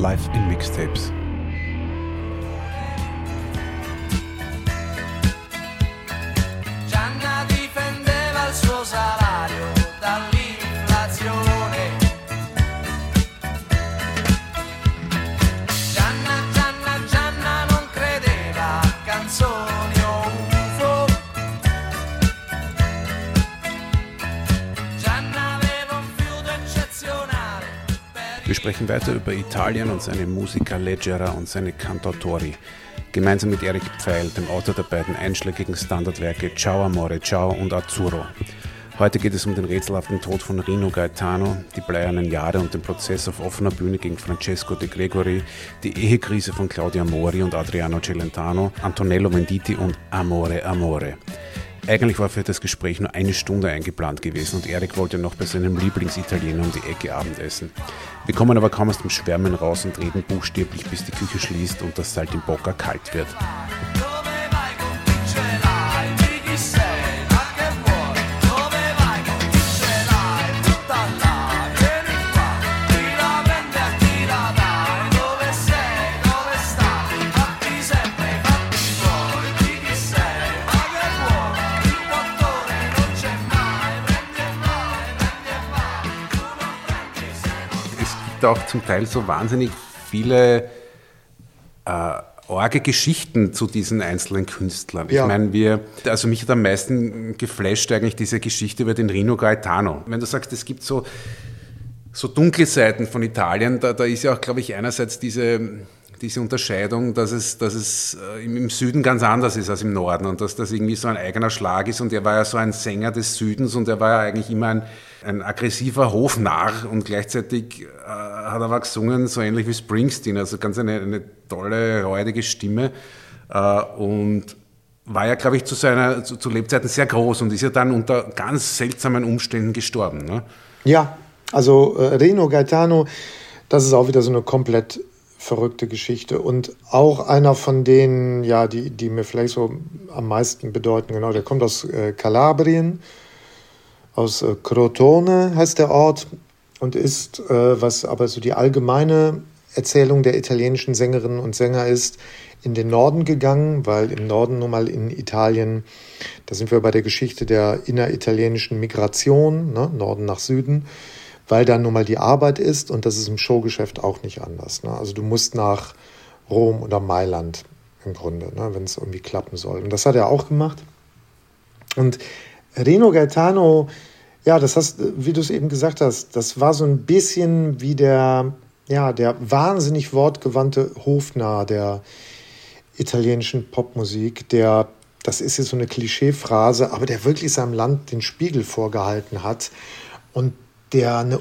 live in Mixtapes. Wir sprechen weiter über Italien und seine Musica Leggera und seine Cantautori. Gemeinsam mit Eric Pfeil, dem Autor der beiden einschlägigen Standardwerke Ciao Amore Ciao und Azzurro. Heute geht es um den rätselhaften Tod von Rino Gaetano, die bleiernen Jahre und den Prozess auf offener Bühne gegen Francesco De Gregori, die Ehekrise von Claudia Mori und Adriano Celentano, Antonello Venditti und Amore Amore. Eigentlich war für das Gespräch nur 1 Stunde eingeplant gewesen und Eric wollte noch bei seinem Lieblingsitaliener um die Ecke Abendessen. Wir kommen aber kaum aus dem Schwärmen raus und reden buchstäblich, bis die Küche schließt und das Saltimbocca kalt wird. Auch zum Teil so wahnsinnig viele arge Geschichten zu diesen einzelnen Künstlern. Ja. Ich meine, also mich hat am meisten geflasht eigentlich diese Geschichte über den Rino Gaetano. Wenn du sagst, es gibt so dunkle Seiten von Italien, da ist ja auch, glaube ich, einerseits diese Unterscheidung, dass es im Süden ganz anders ist als im Norden und dass das irgendwie so ein eigener Schlag ist. Und er war ja so ein Sänger des Südens und er war ja eigentlich immer ein aggressiver Hofnarr und gleichzeitig hat er aber gesungen, so ähnlich wie Springsteen, also ganz eine tolle, räudige Stimme und war ja, glaube ich, zu Lebzeiten sehr groß und ist ja dann unter ganz seltsamen Umständen gestorben. Ne? Ja, also Rino Gaetano, das ist auch wieder so eine komplett verrückte Geschichte und auch einer von denen, ja, die mir vielleicht so am meisten bedeuten, genau, der kommt aus Kalabrien, aus Crotone heißt der Ort und ist, was aber so die allgemeine Erzählung der italienischen Sängerinnen und Sänger ist, in den Norden gegangen, weil im Norden nun mal in Italien, da sind wir bei der Geschichte der inneritalienischen Migration, ne, Norden nach Süden, weil da nun mal die Arbeit ist und das ist im Showgeschäft auch nicht anders. Ne? Also du musst nach Rom oder Mailand im Grunde, ne, wenn es irgendwie klappen soll. Und das hat er auch gemacht. Und Rino Gaetano, ja, das hast, wie du es eben gesagt hast, das war so ein bisschen wie der wahnsinnig wortgewandte Hofnarr der italienischen Popmusik, das ist jetzt so eine Klischeephrase, aber der wirklich seinem Land den Spiegel vorgehalten hat und der eine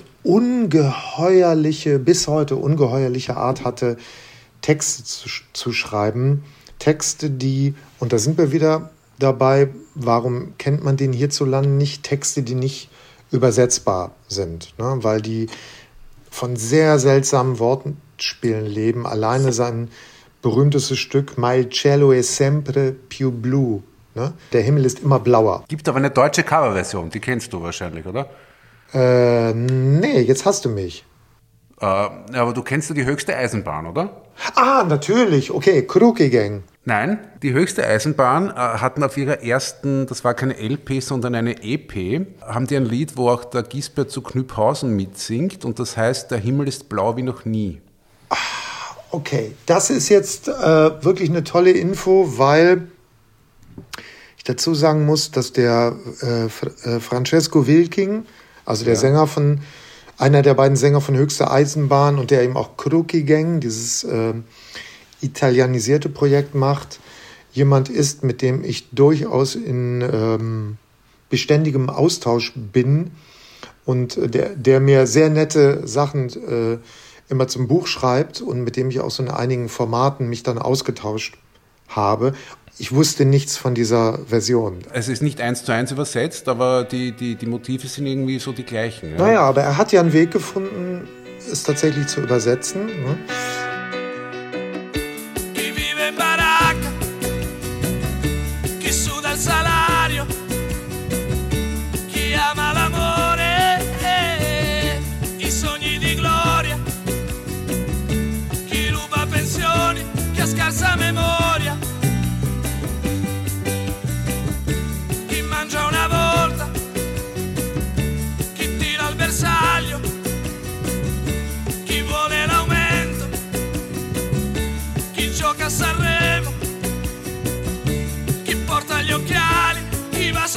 bis heute ungeheuerliche Art hatte, Texte zu schreiben. Texte, die, und da sind wir wieder dabei, warum kennt man den hierzulande nicht? Texte, die nicht übersetzbar sind, ne? Weil die von sehr seltsamen Wortspielen leben. Alleine sein berühmtestes Stück Ma il cielo è sempre più blu, ne? Der Himmel ist immer blauer. Gibt aber eine deutsche Coverversion, die kennst du wahrscheinlich, oder? Nee, jetzt hast du mich. Aber du kennst ja die höchste Eisenbahn, oder? Ah, natürlich. Okay, Kruki Gang. Nein, die höchste Eisenbahn hatten auf ihrer ersten, das war keine LP, sondern eine EP, haben die ein Lied, wo auch der Gisbert zu Knüpphausen mitsingt und das heißt, der Himmel ist blau wie noch nie. Ah, okay, das ist jetzt wirklich eine tolle Info, weil ich dazu sagen muss, dass der Francesco Wilking, also der Sänger einer der beiden Sänger von Höchste Eisenbahn und der eben auch Kruki Gang, dieses italienisierte Projekt macht, jemand ist, mit dem ich durchaus in beständigem Austausch bin und der mir sehr nette Sachen immer zum Buch schreibt und mit dem ich auch so in einigen Formaten mich dann ausgetauscht habe. Ich wusste nichts von dieser Version. Es ist nicht 1:1 übersetzt, aber die Motive sind irgendwie so die gleichen. Ja? Naja, aber er hat ja einen Weg gefunden, es tatsächlich zu übersetzen. Ne?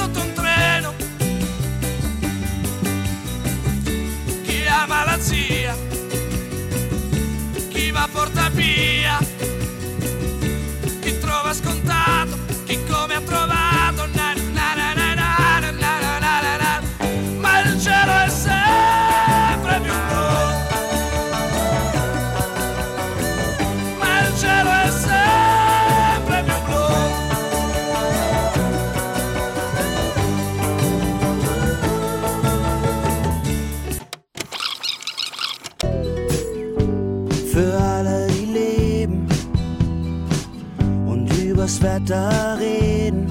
sotto un treno, chi ha malattia, chi va porta via, chi trova scontato, chi come ha trovato, na, na, na, na, na, na, na, na, na. Ma il cielo è sempre più blu, ma il cielo è sempre più blu. Für alle, die leben und übers Wetter reden.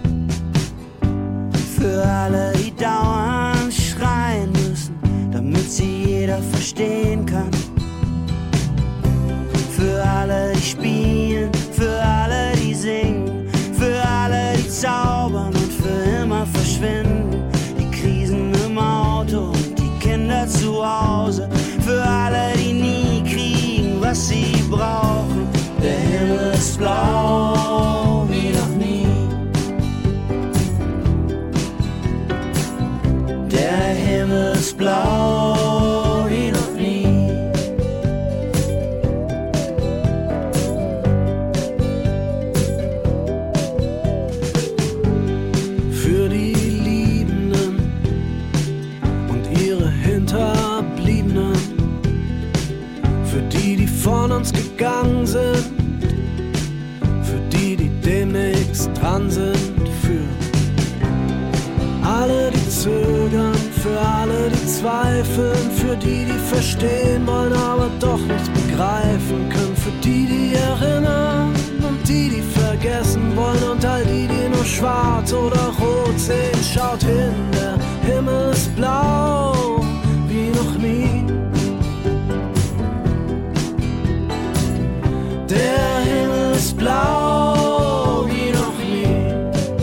Für alle, die dauernd schreien müssen, damit sie jeder verstehen kann. Für alle, die spielen, für alle, die singen, für alle, die zaubern und für immer verschwinden. Die Krisen im Auto und die Kinder zu Hause. Für alle, die nie kriegen, was sie brauchen. Der Himmel ist blau wie noch nie. Der Himmel ist blau wie noch nie. Für die Liebenden und ihre Hinterbliebenen, für die, die von uns gegangen sind, für die, die demnächst dran sind, für alle, die zögern, für alle, die zweifeln, für die, die verstehen wollen, aber doch nichts begreifen können, für die, die erinnern und die vergessen wollen und all die, die nur schwarz oder rot sehen. Schaut hin, der Himmel ist blau wie noch nie. Der Himmel ist blau wie noch nie.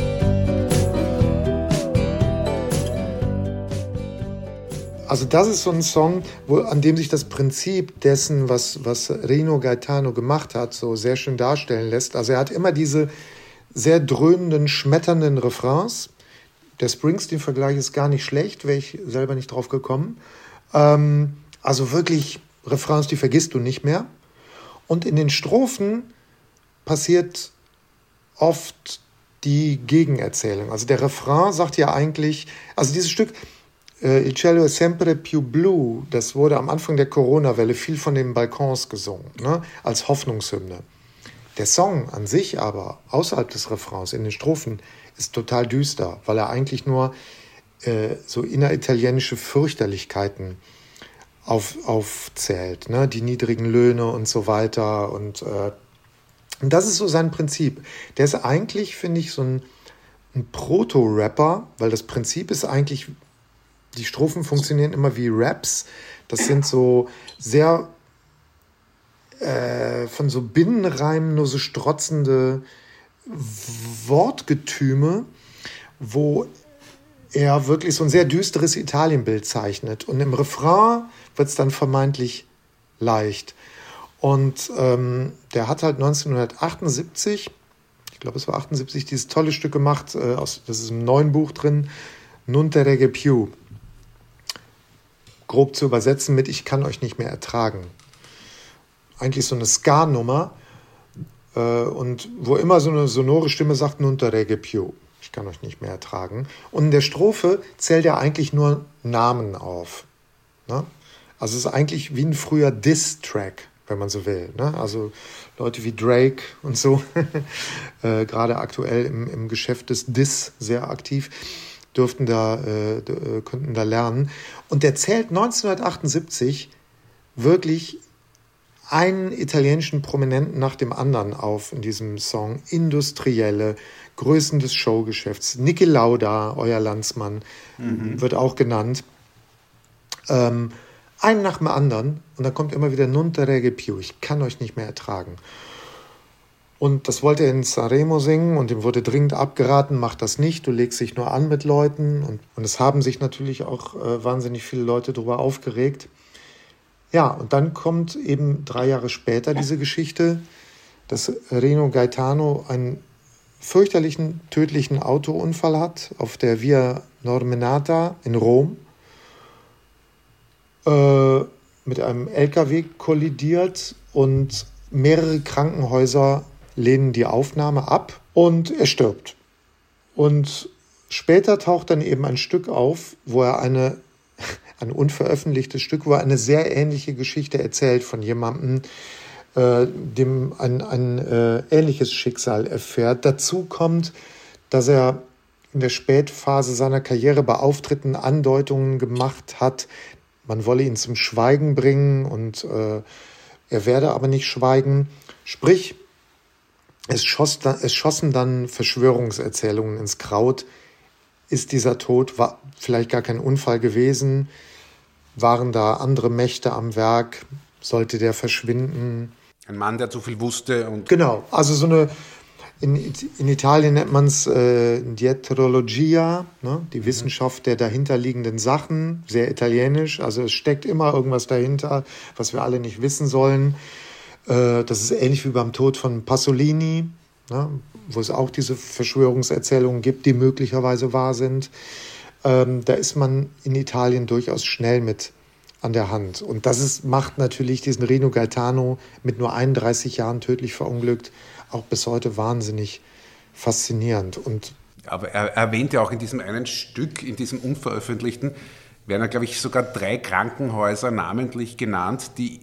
Also das ist so ein Song, an dem sich das Prinzip dessen, was Rino Gaetano gemacht hat, so sehr schön darstellen lässt. Also er hat immer diese sehr dröhnenden, schmetternden Refrains. Der Springsteen-Vergleich ist gar nicht schlecht, wäre ich selber nicht drauf gekommen. Also wirklich Refrains, die vergisst du nicht mehr. Und in den Strophen passiert oft die Gegenerzählung. Also der Refrain sagt ja eigentlich, also dieses Stück Il cielo è sempre più blu, das wurde am Anfang der Corona-Welle viel von den Balkons gesungen, ne, als Hoffnungshymne. Der Song an sich aber, außerhalb des Refrains, in den Strophen, ist total düster, weil er eigentlich nur so inneritalienische Fürchterlichkeiten aufzählt, ne? Die niedrigen Löhne und so weiter. Und das ist so sein Prinzip. Der ist eigentlich, finde ich, so ein Proto-Rapper, weil das Prinzip ist eigentlich, die Strophen funktionieren immer wie Raps. Das sind so sehr von so Binnenreimen nur so strotzende Wortgetüme, wo er wirklich so ein sehr düsteres Italienbild zeichnet. Und im Refrain wird es dann vermeintlich leicht. Und der hat halt 1978, ich glaube es war 78, dieses tolle Stück gemacht, das ist im neuen Buch drin, Non te regge più. Grob zu übersetzen mit Ich kann euch nicht mehr ertragen. Eigentlich so eine Ska-Nummer und wo immer so eine sonore Stimme sagt Non te regge più. Ich kann euch nicht mehr ertragen. Und in der Strophe zählt er eigentlich nur Namen auf. Ne? Also es ist eigentlich wie ein früher Diss-Track, wenn man so will. Ne? Also Leute wie Drake und so, gerade aktuell im Geschäft des Diss sehr aktiv, könnten da lernen. Und der zählt 1978 wirklich einen italienischen Prominenten nach dem anderen auf in diesem Song. Industrielle, Größen des Showgeschäfts. Niki Lauda, euer Landsmann, wird auch genannt. Einen nach dem anderen. Und dann kommt immer wieder Non te regge più. Ich kann euch nicht mehr ertragen. Und das wollte er in Sanremo singen und ihm wurde dringend abgeraten, mach das nicht, du legst dich nur an mit Leuten. Und es haben sich natürlich auch wahnsinnig viele Leute darüber aufgeregt. Ja, und dann kommt eben 3 Jahre später diese Geschichte, dass Rino Gaetano ein fürchterlichen, tödlichen Autounfall hat auf der Via Normenata in Rom, mit einem LKW kollidiert und mehrere Krankenhäuser lehnen die Aufnahme ab und er stirbt. Und später taucht dann eben ein Stück auf, wo er ein unveröffentlichtes Stück, wo er eine sehr ähnliche Geschichte erzählt von jemandem, dem ein ähnliches Schicksal erfährt. Dazu kommt, dass er in der Spätphase seiner Karriere bei Auftritten Andeutungen gemacht hat, man wolle ihn zum Schweigen bringen und er werde aber nicht schweigen. Sprich, es schossen dann Verschwörungserzählungen ins Kraut. Ist dieser Tod vielleicht gar kein Unfall gewesen? Waren da andere Mächte am Werk? Sollte der verschwinden? Ein Mann, der zu viel wusste. Genau, also so eine, in Italien nennt man es Dietrologia, ne? Die Wissenschaft der dahinterliegenden Sachen, sehr italienisch. Also es steckt immer irgendwas dahinter, was wir alle nicht wissen sollen. Das ist ähnlich wie beim Tod von Pasolini, ne? Wo es auch diese Verschwörungserzählungen gibt, die möglicherweise wahr sind. Da ist man in Italien durchaus schnell mit an der Hand. Und das macht natürlich diesen Rino Gaetano mit nur 31 Jahren tödlich verunglückt auch bis heute wahnsinnig faszinierend. Aber er erwähnt ja auch in diesem einen Stück, in diesem unveröffentlichten, werden ja, glaube ich, sogar 3 Krankenhäuser namentlich genannt, die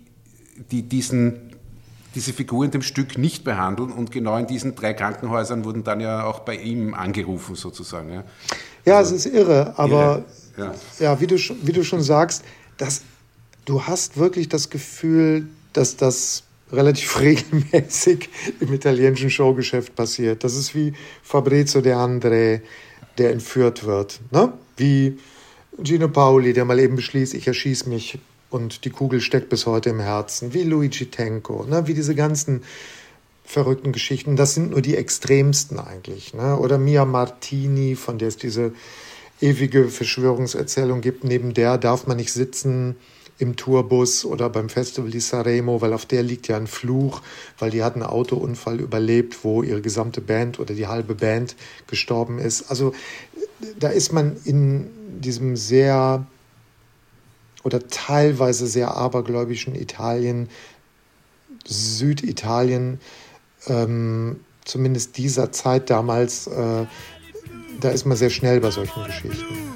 diese Figur in dem Stück nicht behandeln. Und genau in diesen 3 Krankenhäusern wurden dann ja auch bei ihm angerufen, sozusagen. Ja, also, es ist irre, aber ja, wie du schon sagst, du hast wirklich das Gefühl, dass das relativ regelmäßig im italienischen Showgeschäft passiert. Das ist wie Fabrizio De André, der entführt wird. Ne? Wie Gino Paoli, der mal eben beschließt, ich erschieße mich und die Kugel steckt bis heute im Herzen. Wie Luigi Tenco, ne? Wie diese ganzen verrückten Geschichten. Das sind nur die extremsten eigentlich. Ne? Oder Mia Martini, von der es diese ewige Verschwörungserzählung gibt. Neben der darf man nicht sitzen im Tourbus oder beim Festival di Sanremo, weil auf der liegt ja ein Fluch, weil die hat einen Autounfall überlebt, wo ihre gesamte Band oder die halbe Band gestorben ist. Also da ist man in diesem sehr oder teilweise sehr abergläubischen Italien, Süditalien, zumindest dieser Zeit damals, da ist man sehr schnell bei solchen Geschichten.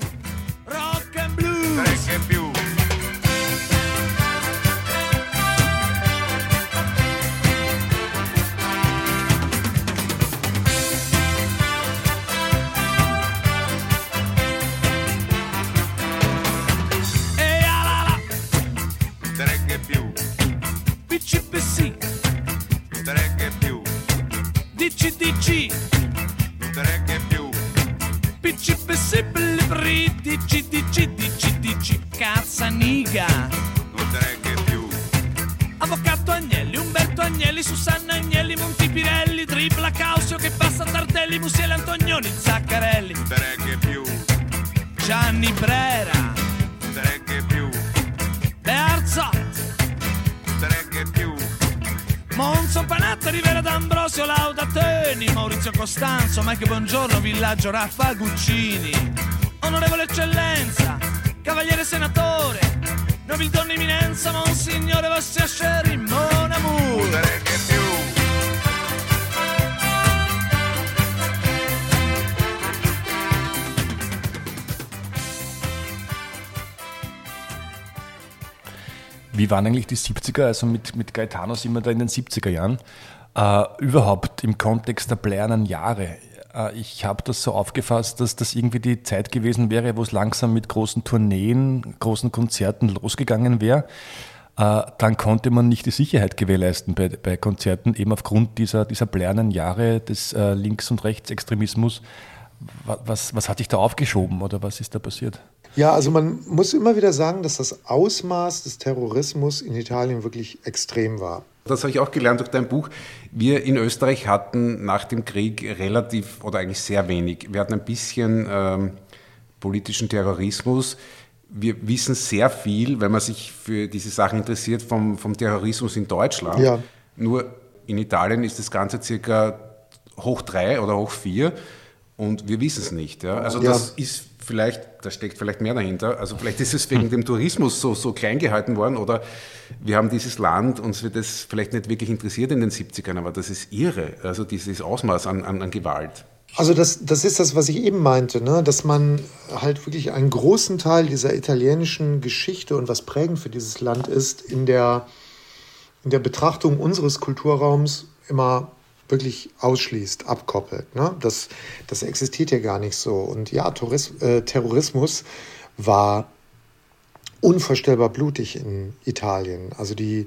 Cazzaniga, Avvocato Agnelli, Umberto Agnelli, Susanna Agnelli, Montipirelli, Tripla Causio che passa Tardelli, Musiele Antonioni, Zaccarelli, Gianni Brera, Bearzot, Monzo Panatta, Rivera D'Ambrosio, Laudateni, Maurizio Costanzo, Mike Bongiorno, Villaggio Raffa Guccini, Onorevole Eccellenza, Cavaliere Senatore, Nobildonna Eminenza, Monsignore Vostri Asceri, Mon Amour. Wie waren eigentlich die 70er? Also mit Gaetano sind wir da in den 70er Jahren. Überhaupt im Kontext der bleiernen Jahre. Ich habe das so aufgefasst, dass das irgendwie die Zeit gewesen wäre, wo es langsam mit großen Tourneen, großen Konzerten losgegangen wäre. Dann konnte man nicht die Sicherheit gewährleisten bei Konzerten, eben aufgrund dieser bleiernen Jahre des Links- und Rechtsextremismus. Was hat sich da aufgeschoben oder was ist da passiert? Ja, also man muss immer wieder sagen, dass das Ausmaß des Terrorismus in Italien wirklich extrem war. Das habe ich auch gelernt durch dein Buch. Wir in Österreich hatten nach dem Krieg relativ oder eigentlich sehr wenig. Wir hatten ein bisschen politischen Terrorismus. Wir wissen sehr viel, wenn man sich für diese Sachen interessiert, vom Terrorismus in Deutschland. Ja. Nur in Italien ist das Ganze circa hoch 3 oder hoch 4 und wir wissen es nicht. Ja? Also das ist vielleicht, da steckt vielleicht mehr dahinter. Also vielleicht ist es wegen dem Tourismus so klein gehalten worden oder wir haben dieses Land, uns wird das vielleicht nicht wirklich interessiert in den 70ern, aber das ist irre, also dieses Ausmaß an Gewalt. Also das ist das, was ich eben meinte, ne? Dass man halt wirklich einen großen Teil dieser italienischen Geschichte und was prägend für dieses Land ist, in der Betrachtung unseres Kulturraums immer wirklich ausschließt, abkoppelt. Ne? Das existiert ja gar nicht so. Und ja, Terrorismus war unvorstellbar blutig in Italien. Also die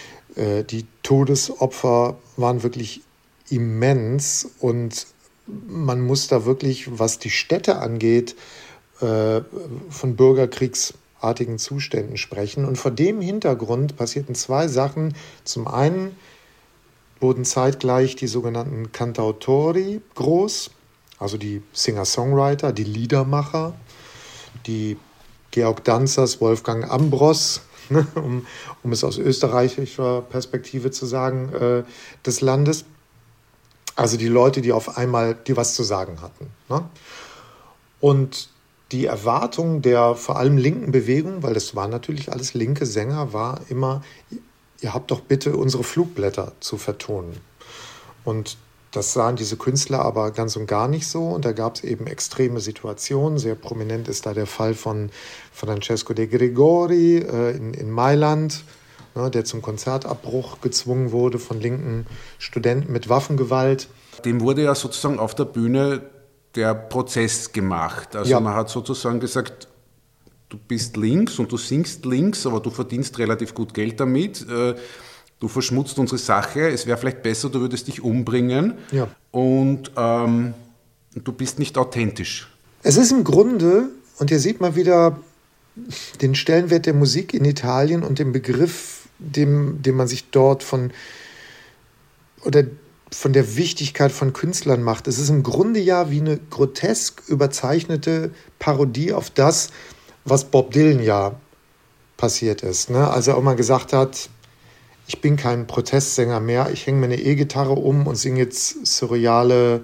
Todesopfer waren wirklich immens und man muss da wirklich, was die Städte angeht, von bürgerkriegsartigen Zuständen sprechen. Und vor dem Hintergrund passierten 2 Sachen. Zum einen wurden zeitgleich die sogenannten Cantautori groß, also die Singer-Songwriter, die Liedermacher, die Georg Danzers, Wolfgang Ambros, um es aus österreichischer Perspektive zu sagen, des Landes. Also die Leute, die auf einmal die was zu sagen hatten. Ne? Und die Erwartung der vor allem linken Bewegung, weil das waren natürlich alles linke Sänger, war immer, ihr habt doch bitte unsere Flugblätter zu vertonen. Und das sahen diese Künstler aber ganz und gar nicht so. Und da gab es eben extreme Situationen. Sehr prominent ist da der Fall von Francesco De Gregori in Mailand, ne, der zum Konzertabbruch gezwungen wurde von linken Studenten mit Waffengewalt. Dem wurde ja sozusagen auf der Bühne der Prozess gemacht. Also man hat sozusagen gesagt, du bist links und du singst links, aber du verdienst relativ gut Geld damit. Du verschmutzt unsere Sache. Es wäre vielleicht besser, du würdest dich umbringen. Ja. Und du bist nicht authentisch. Es ist im Grunde, und hier sieht man wieder den Stellenwert der Musik in Italien und den Begriff, dem man sich dort von der Wichtigkeit von Künstlern macht. Es ist im Grunde ja wie eine grotesk überzeichnete Parodie auf das, was Bob Dylan ja passiert ist. Ne? Als er auch mal gesagt hat, ich bin kein Protestsänger mehr, ich hänge mir eine E-Gitarre um und singe jetzt surreale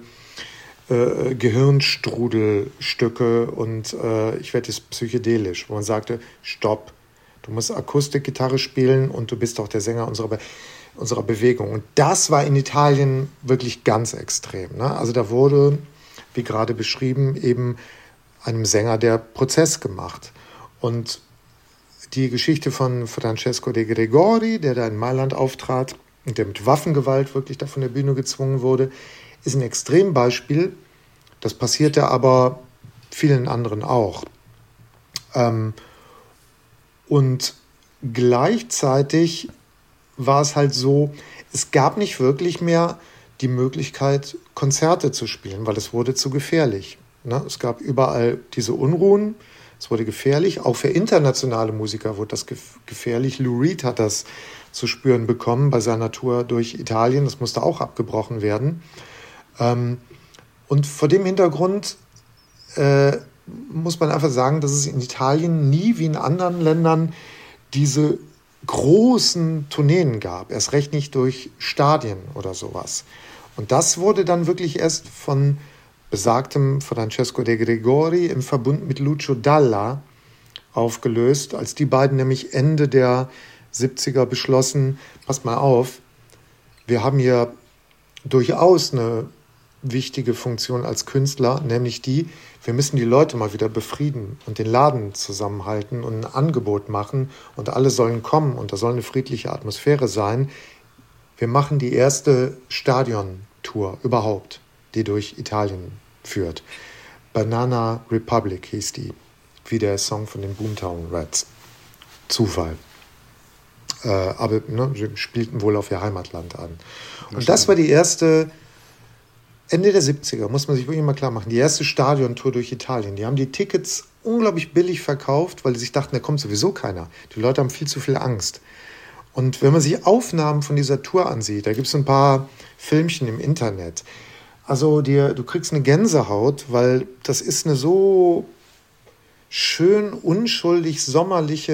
Gehirnstrudelstücke und ich werde jetzt psychedelisch. Wo man sagte, stopp, du musst Akustikgitarre spielen und du bist doch der Sänger unserer Bewegung. Und das war in Italien wirklich ganz extrem. Ne? Also da wurde, wie gerade beschrieben, eben einem Sänger der Prozess gemacht. Und die Geschichte von Francesco De Gregori, der da in Mailand auftrat und der mit Waffengewalt wirklich da von der Bühne gezwungen wurde, ist ein Extrembeispiel. Das passierte aber vielen anderen auch. Und gleichzeitig war es halt so, es gab nicht wirklich mehr die Möglichkeit, Konzerte zu spielen, weil es wurde zu gefährlich. Ne? Es gab überall diese Unruhen, es wurde gefährlich, auch für internationale Musiker wurde das gefährlich. Lou Reed hat das zu spüren bekommen bei seiner Tour durch Italien, das musste auch abgebrochen werden. Und vor dem Hintergrund muss man einfach sagen, dass es in Italien nie wie in anderen Ländern diese großen Tourneen gab, erst recht nicht durch Stadien oder sowas. Und das wurde dann wirklich erst von besagtem Francesco De Gregori im Verbund mit Lucio Dalla aufgelöst, als die beiden nämlich Ende der 70er beschlossen, passt mal auf, wir haben hier durchaus eine wichtige Funktion als Künstler, nämlich wir müssen die Leute mal wieder befrieden und den Laden zusammenhalten und ein Angebot machen und alle sollen kommen und da soll eine friedliche Atmosphäre sein. Wir machen die erste Stadiontour überhaupt, die durch Italien führt. Banana Republic hieß die, wie der Song von den Boomtown Rats. Zufall. Aber sie spielten wohl auf ihr Heimatland an. Und das war die erste, Ende der 70er, muss man sich wirklich mal klar machen, die erste Stadiontour durch Italien. Die haben die Tickets unglaublich billig verkauft, weil sie sich dachten, da kommt sowieso keiner. Die Leute haben viel zu viel Angst. Und wenn man sich Aufnahmen von dieser Tour ansieht, da gibt es ein paar Filmchen im Internet. Also du kriegst eine Gänsehaut, weil das ist eine so schön, unschuldig, sommerliche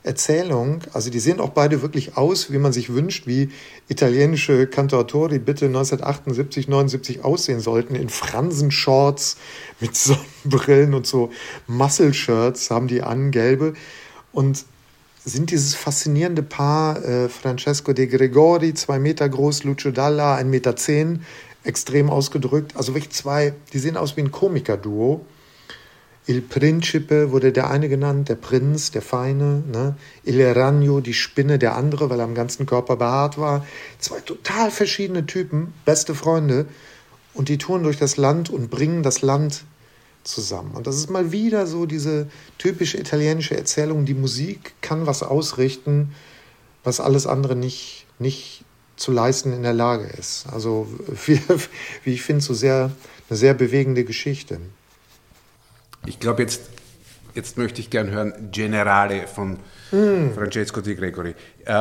Erzählung, also die sehen auch beide wirklich aus, wie man sich wünscht, wie italienische Cantautori bitte 1978, 79 aussehen sollten, in Fransenshorts mit Sonnenbrillen und so Muscle-Shirts haben die an, gelbe, und sind dieses faszinierende Paar, Francesco De Gregori, 2 Meter groß, Lucio Dalla, 1,10 Meter, extrem ausgedrückt, also wirklich zwei, die sehen aus wie ein Komiker-Duo. Il Principe wurde der eine genannt, der Prinz, der Feine, ne? Il Ragno, die Spinne, der andere, weil er am ganzen Körper behaart war. 2 total verschiedene Typen, beste Freunde, und die touren durch das Land und bringen das Land zusammen. Und das ist mal wieder so diese typische italienische Erzählung, die Musik kann was ausrichten, was alles andere nicht zu leisten in der Lage ist. Also wie ich finde, eine sehr bewegende Geschichte. Ich glaube, jetzt möchte ich gern hören Generale von Francesco Di Gregori.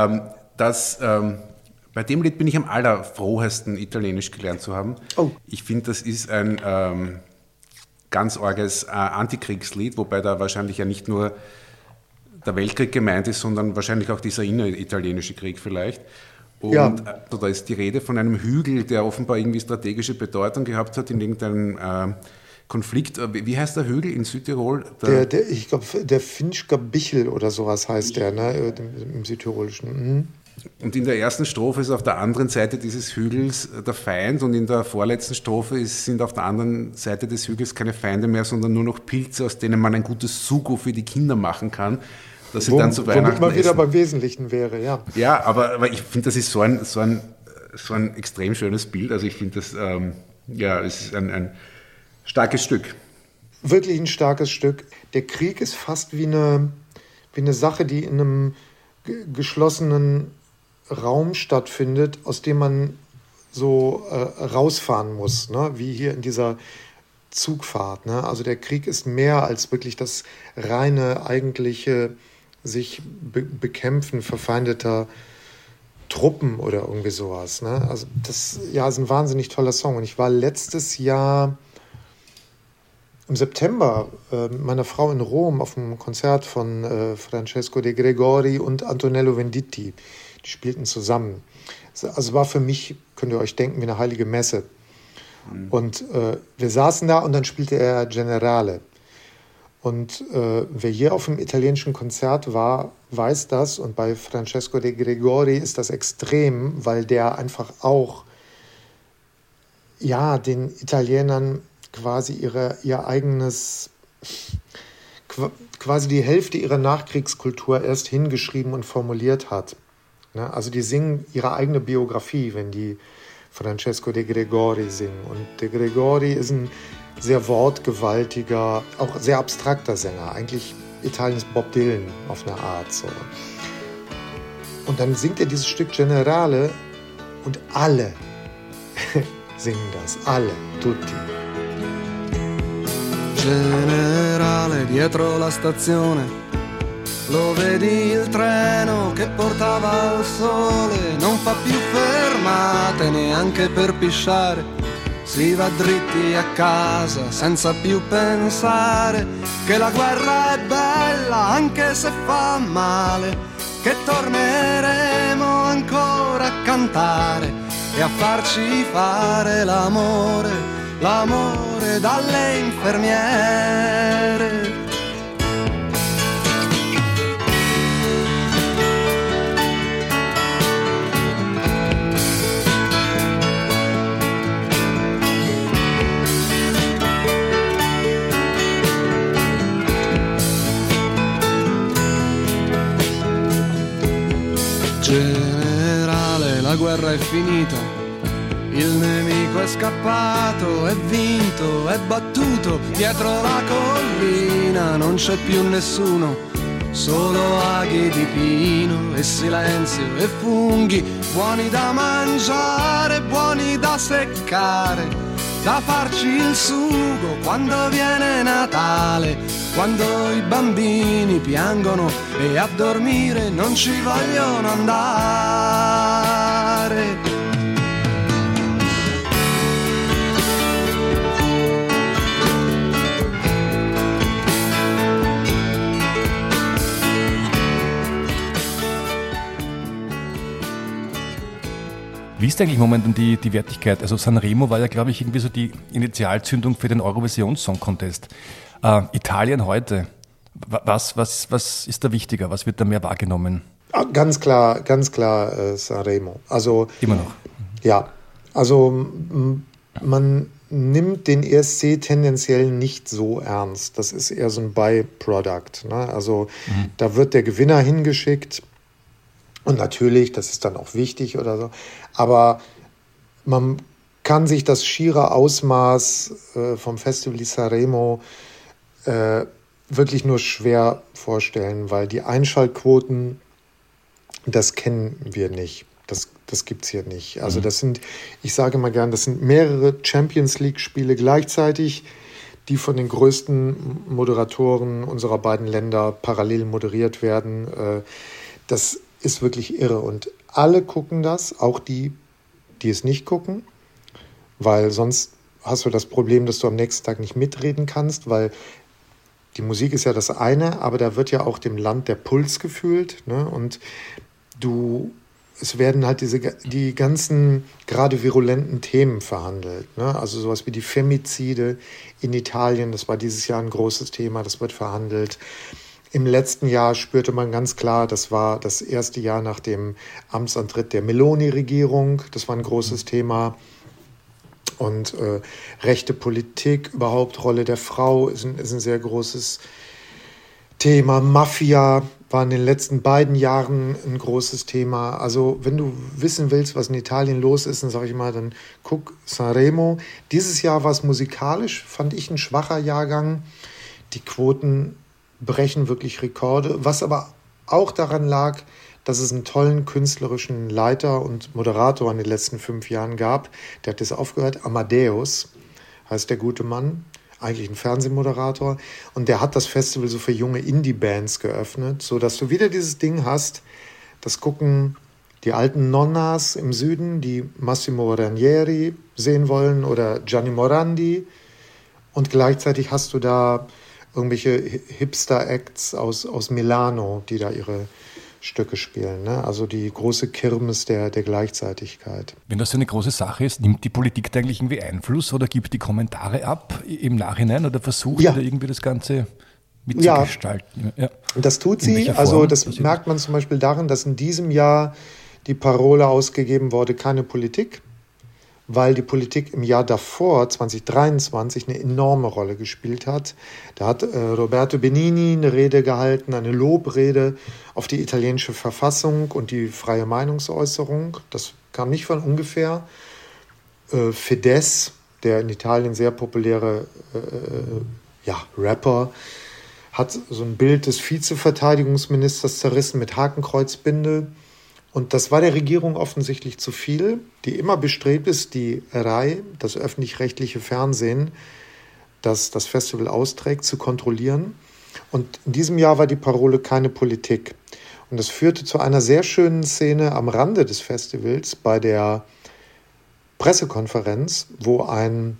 Bei dem Lied bin ich am allerfrohesten, Italienisch gelernt zu haben. Oh. Ich finde, das ist ein ganz arges Antikriegslied, wobei da wahrscheinlich ja nicht nur der Weltkrieg gemeint ist, sondern wahrscheinlich auch dieser inneritalienische Krieg vielleicht. Und da ist die Rede von einem Hügel, der offenbar irgendwie strategische Bedeutung gehabt hat in irgendeinem Konflikt. Wie heißt der Hügel in Südtirol? Ich glaube, der Finchker Bichel oder sowas heißt der, ne, im Südtirolischen. Mhm. Und in der ersten Strophe ist auf der anderen Seite dieses Hügels der Feind und in der vorletzten Strophe sind auf der anderen Seite des Hügels keine Feinde mehr, sondern nur noch Pilze, aus denen man ein gutes Sugo für die Kinder machen kann, dass sie dann zu Weihnachten womit man wieder beim Wesentlichen wäre, ja. Ja, aber ich finde, das ist so ein extrem schönes Bild. Also ich finde, das es ist ein starkes Stück. Wirklich ein starkes Stück. Der Krieg ist fast wie eine Sache, die in einem geschlossenen Raum stattfindet, aus dem man so rausfahren muss, ne? Wie hier in dieser Zugfahrt. Ne? Also der Krieg ist mehr als wirklich das reine, eigentliche sich bekämpfen verfeindeter Truppen oder irgendwie sowas. Ne? Also das ist ein wahnsinnig toller Song. Und ich war letztes Jahr im September mit meiner Frau in Rom auf einem Konzert von Francesco De Gregori und Antonello Venditti. Die spielten zusammen. Also war für mich, könnt ihr euch denken, wie eine heilige Messe. Und wir saßen da und dann spielte er Generale. Und wer hier auf dem italienischen Konzert war, weiß das. Und bei Francesco De Gregori ist das extrem, weil der einfach auch den Italienern quasi ihr eigenes, quasi die Hälfte ihrer Nachkriegskultur erst hingeschrieben und formuliert hat. Ne? Also die singen ihre eigene Biografie, wenn die Francesco De Gregori singen. Und De Gregori ist ein sehr wortgewaltiger, auch sehr abstrakter Sänger. Eigentlich Italiens Bob Dylan auf eine Art. So. Und dann singt er dieses Stück Generale und alle singen das. Alle, tutti. Generale, dietro la stazione, lo vedi il treno che portava al sole, non fa più fermate neanche per pisciare, si va dritti a casa senza più pensare che la guerra è bella anche se fa male, che torneremo ancora a cantare e a farci fare l'amore dalle infermiere. Generale, la guerra è finita. Il nemico è scappato, è vinto, è battuto, dietro la collina non c'è più nessuno, solo aghi di pino e silenzio e funghi, buoni da mangiare, buoni da seccare, da farci il sugo quando viene Natale, quando i bambini piangono e a dormire non ci vogliono andare. Wie ist eigentlich momentan die Wertigkeit? Also Sanremo war ja, glaube ich, irgendwie so die Initialzündung für den Eurovision Song Contest. Italien heute, was ist da wichtiger? Was wird da mehr wahrgenommen? Ganz klar Sanremo. Also immer noch. Ja, also man nimmt den ESC tendenziell nicht so ernst. Das ist eher so ein Byproduct. Ne? Also da wird der Gewinner hingeschickt und natürlich, das ist dann auch wichtig oder so, aber man kann sich das schiere Ausmaß vom Festival di Sanremo wirklich nur schwer vorstellen, weil die Einschaltquoten, das kennen wir nicht. Das gibt es hier nicht. Also das sind, ich sage mal gern, das sind mehrere Champions-League-Spiele gleichzeitig, die von den größten Moderatoren unserer beiden Länder parallel moderiert werden. Das ist wirklich irre. Und alle gucken das, auch die es nicht gucken, weil sonst hast du das Problem, dass du am nächsten Tag nicht mitreden kannst, weil die Musik ist ja das eine, aber da wird ja auch dem Land der Puls gefühlt, ne? Und es werden halt die ganzen gerade virulenten Themen verhandelt, ne? Also sowas wie die Femizide in Italien, das war dieses Jahr ein großes Thema, das wird verhandelt. Im letzten Jahr spürte man ganz klar, das war das erste Jahr nach dem Amtsantritt der Meloni-Regierung, das war ein großes Thema. Und rechte Politik, überhaupt Rolle der Frau ist ein sehr großes Thema. Mafia war in den letzten beiden Jahren ein großes Thema. Also wenn du wissen willst, was in Italien los ist, dann sage ich mal, dann guck Sanremo. Dieses Jahr war es musikalisch, fand ich ein schwacher Jahrgang. Die Quoten brechen wirklich Rekorde, was aber auch daran lag, dass es einen tollen künstlerischen Leiter und Moderator in den letzten 5 Jahren gab. Der hat das aufgehört. Amadeus heißt der gute Mann, eigentlich ein Fernsehmoderator. Und der hat das Festival so für junge Indie-Bands geöffnet, sodass du wieder dieses Ding hast, das gucken die alten Nonnas im Süden, die Massimo Ranieri sehen wollen oder Gianni Morandi. Und gleichzeitig hast du da irgendwelche Hipster-Acts aus Milano, die da ihre Stücke spielen, ne? Also die große Kirmes der Gleichzeitigkeit. Wenn das so eine große Sache ist, nimmt die Politik da eigentlich irgendwie Einfluss oder gibt die Kommentare ab im Nachhinein oder versucht da irgendwie das Ganze mitzugestalten? Ja, das tut sie. Also das merkt man zum Beispiel darin, dass in diesem Jahr die Parole ausgegeben wurde, keine Politik, weil die Politik im Jahr davor, 2023, eine enorme Rolle gespielt hat. Da hat Roberto Benigni eine Rede gehalten, eine Lobrede auf die italienische Verfassung und die freie Meinungsäußerung. Das kam nicht von ungefähr. Fidesz, der in Italien sehr populäre Rapper, hat so ein Bild des Vizeverteidigungsministers zerrissen mit Hakenkreuzbinde. Und das war der Regierung offensichtlich zu viel, die immer bestrebt ist, die RAI, das öffentlich-rechtliche Fernsehen, das das Festival austrägt, zu kontrollieren. Und in diesem Jahr war die Parole keine Politik. Und das führte zu einer sehr schönen Szene am Rande des Festivals bei der Pressekonferenz, wo ein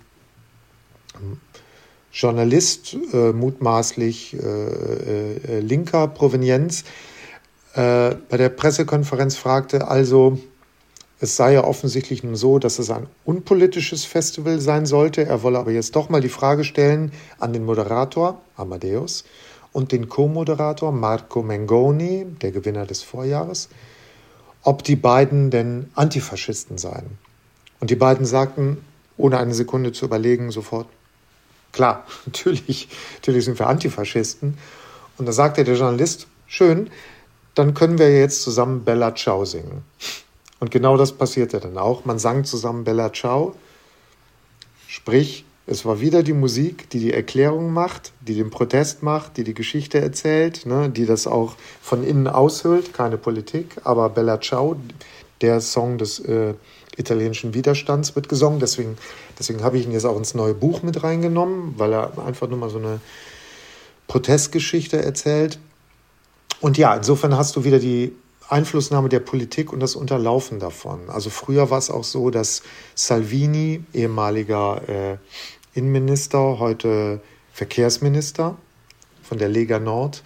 Journalist, mutmaßlich linker Provenienz, bei der Pressekonferenz fragte, also es sei ja offensichtlich nun so, dass es ein unpolitisches Festival sein sollte. Er wolle aber jetzt doch mal die Frage stellen an den Moderator, Amadeus, und den Co-Moderator, Marco Mengoni, der Gewinner des Vorjahres, ob die beiden denn Antifaschisten seien. Und die beiden sagten, ohne eine Sekunde zu überlegen, sofort, klar, natürlich sind wir Antifaschisten. Und da sagte der Journalist, schön, dann können wir jetzt zusammen Bella Ciao singen. Und genau das passierte dann auch. Man sang zusammen Bella Ciao. Sprich, es war wieder die Musik, die die Erklärung macht, die den Protest macht, die die Geschichte erzählt, ne, die das auch von innen aushöhlt, keine Politik. Aber Bella Ciao, der Song des italienischen Widerstands, wird gesungen. Deswegen habe ich ihn jetzt auch ins neue Buch mit reingenommen, weil er einfach nur mal so eine Protestgeschichte erzählt. Und ja, insofern hast du wieder die Einflussnahme der Politik und das Unterlaufen davon. Also früher war es auch so, dass Salvini, ehemaliger Innenminister, heute Verkehrsminister von der Lega Nord,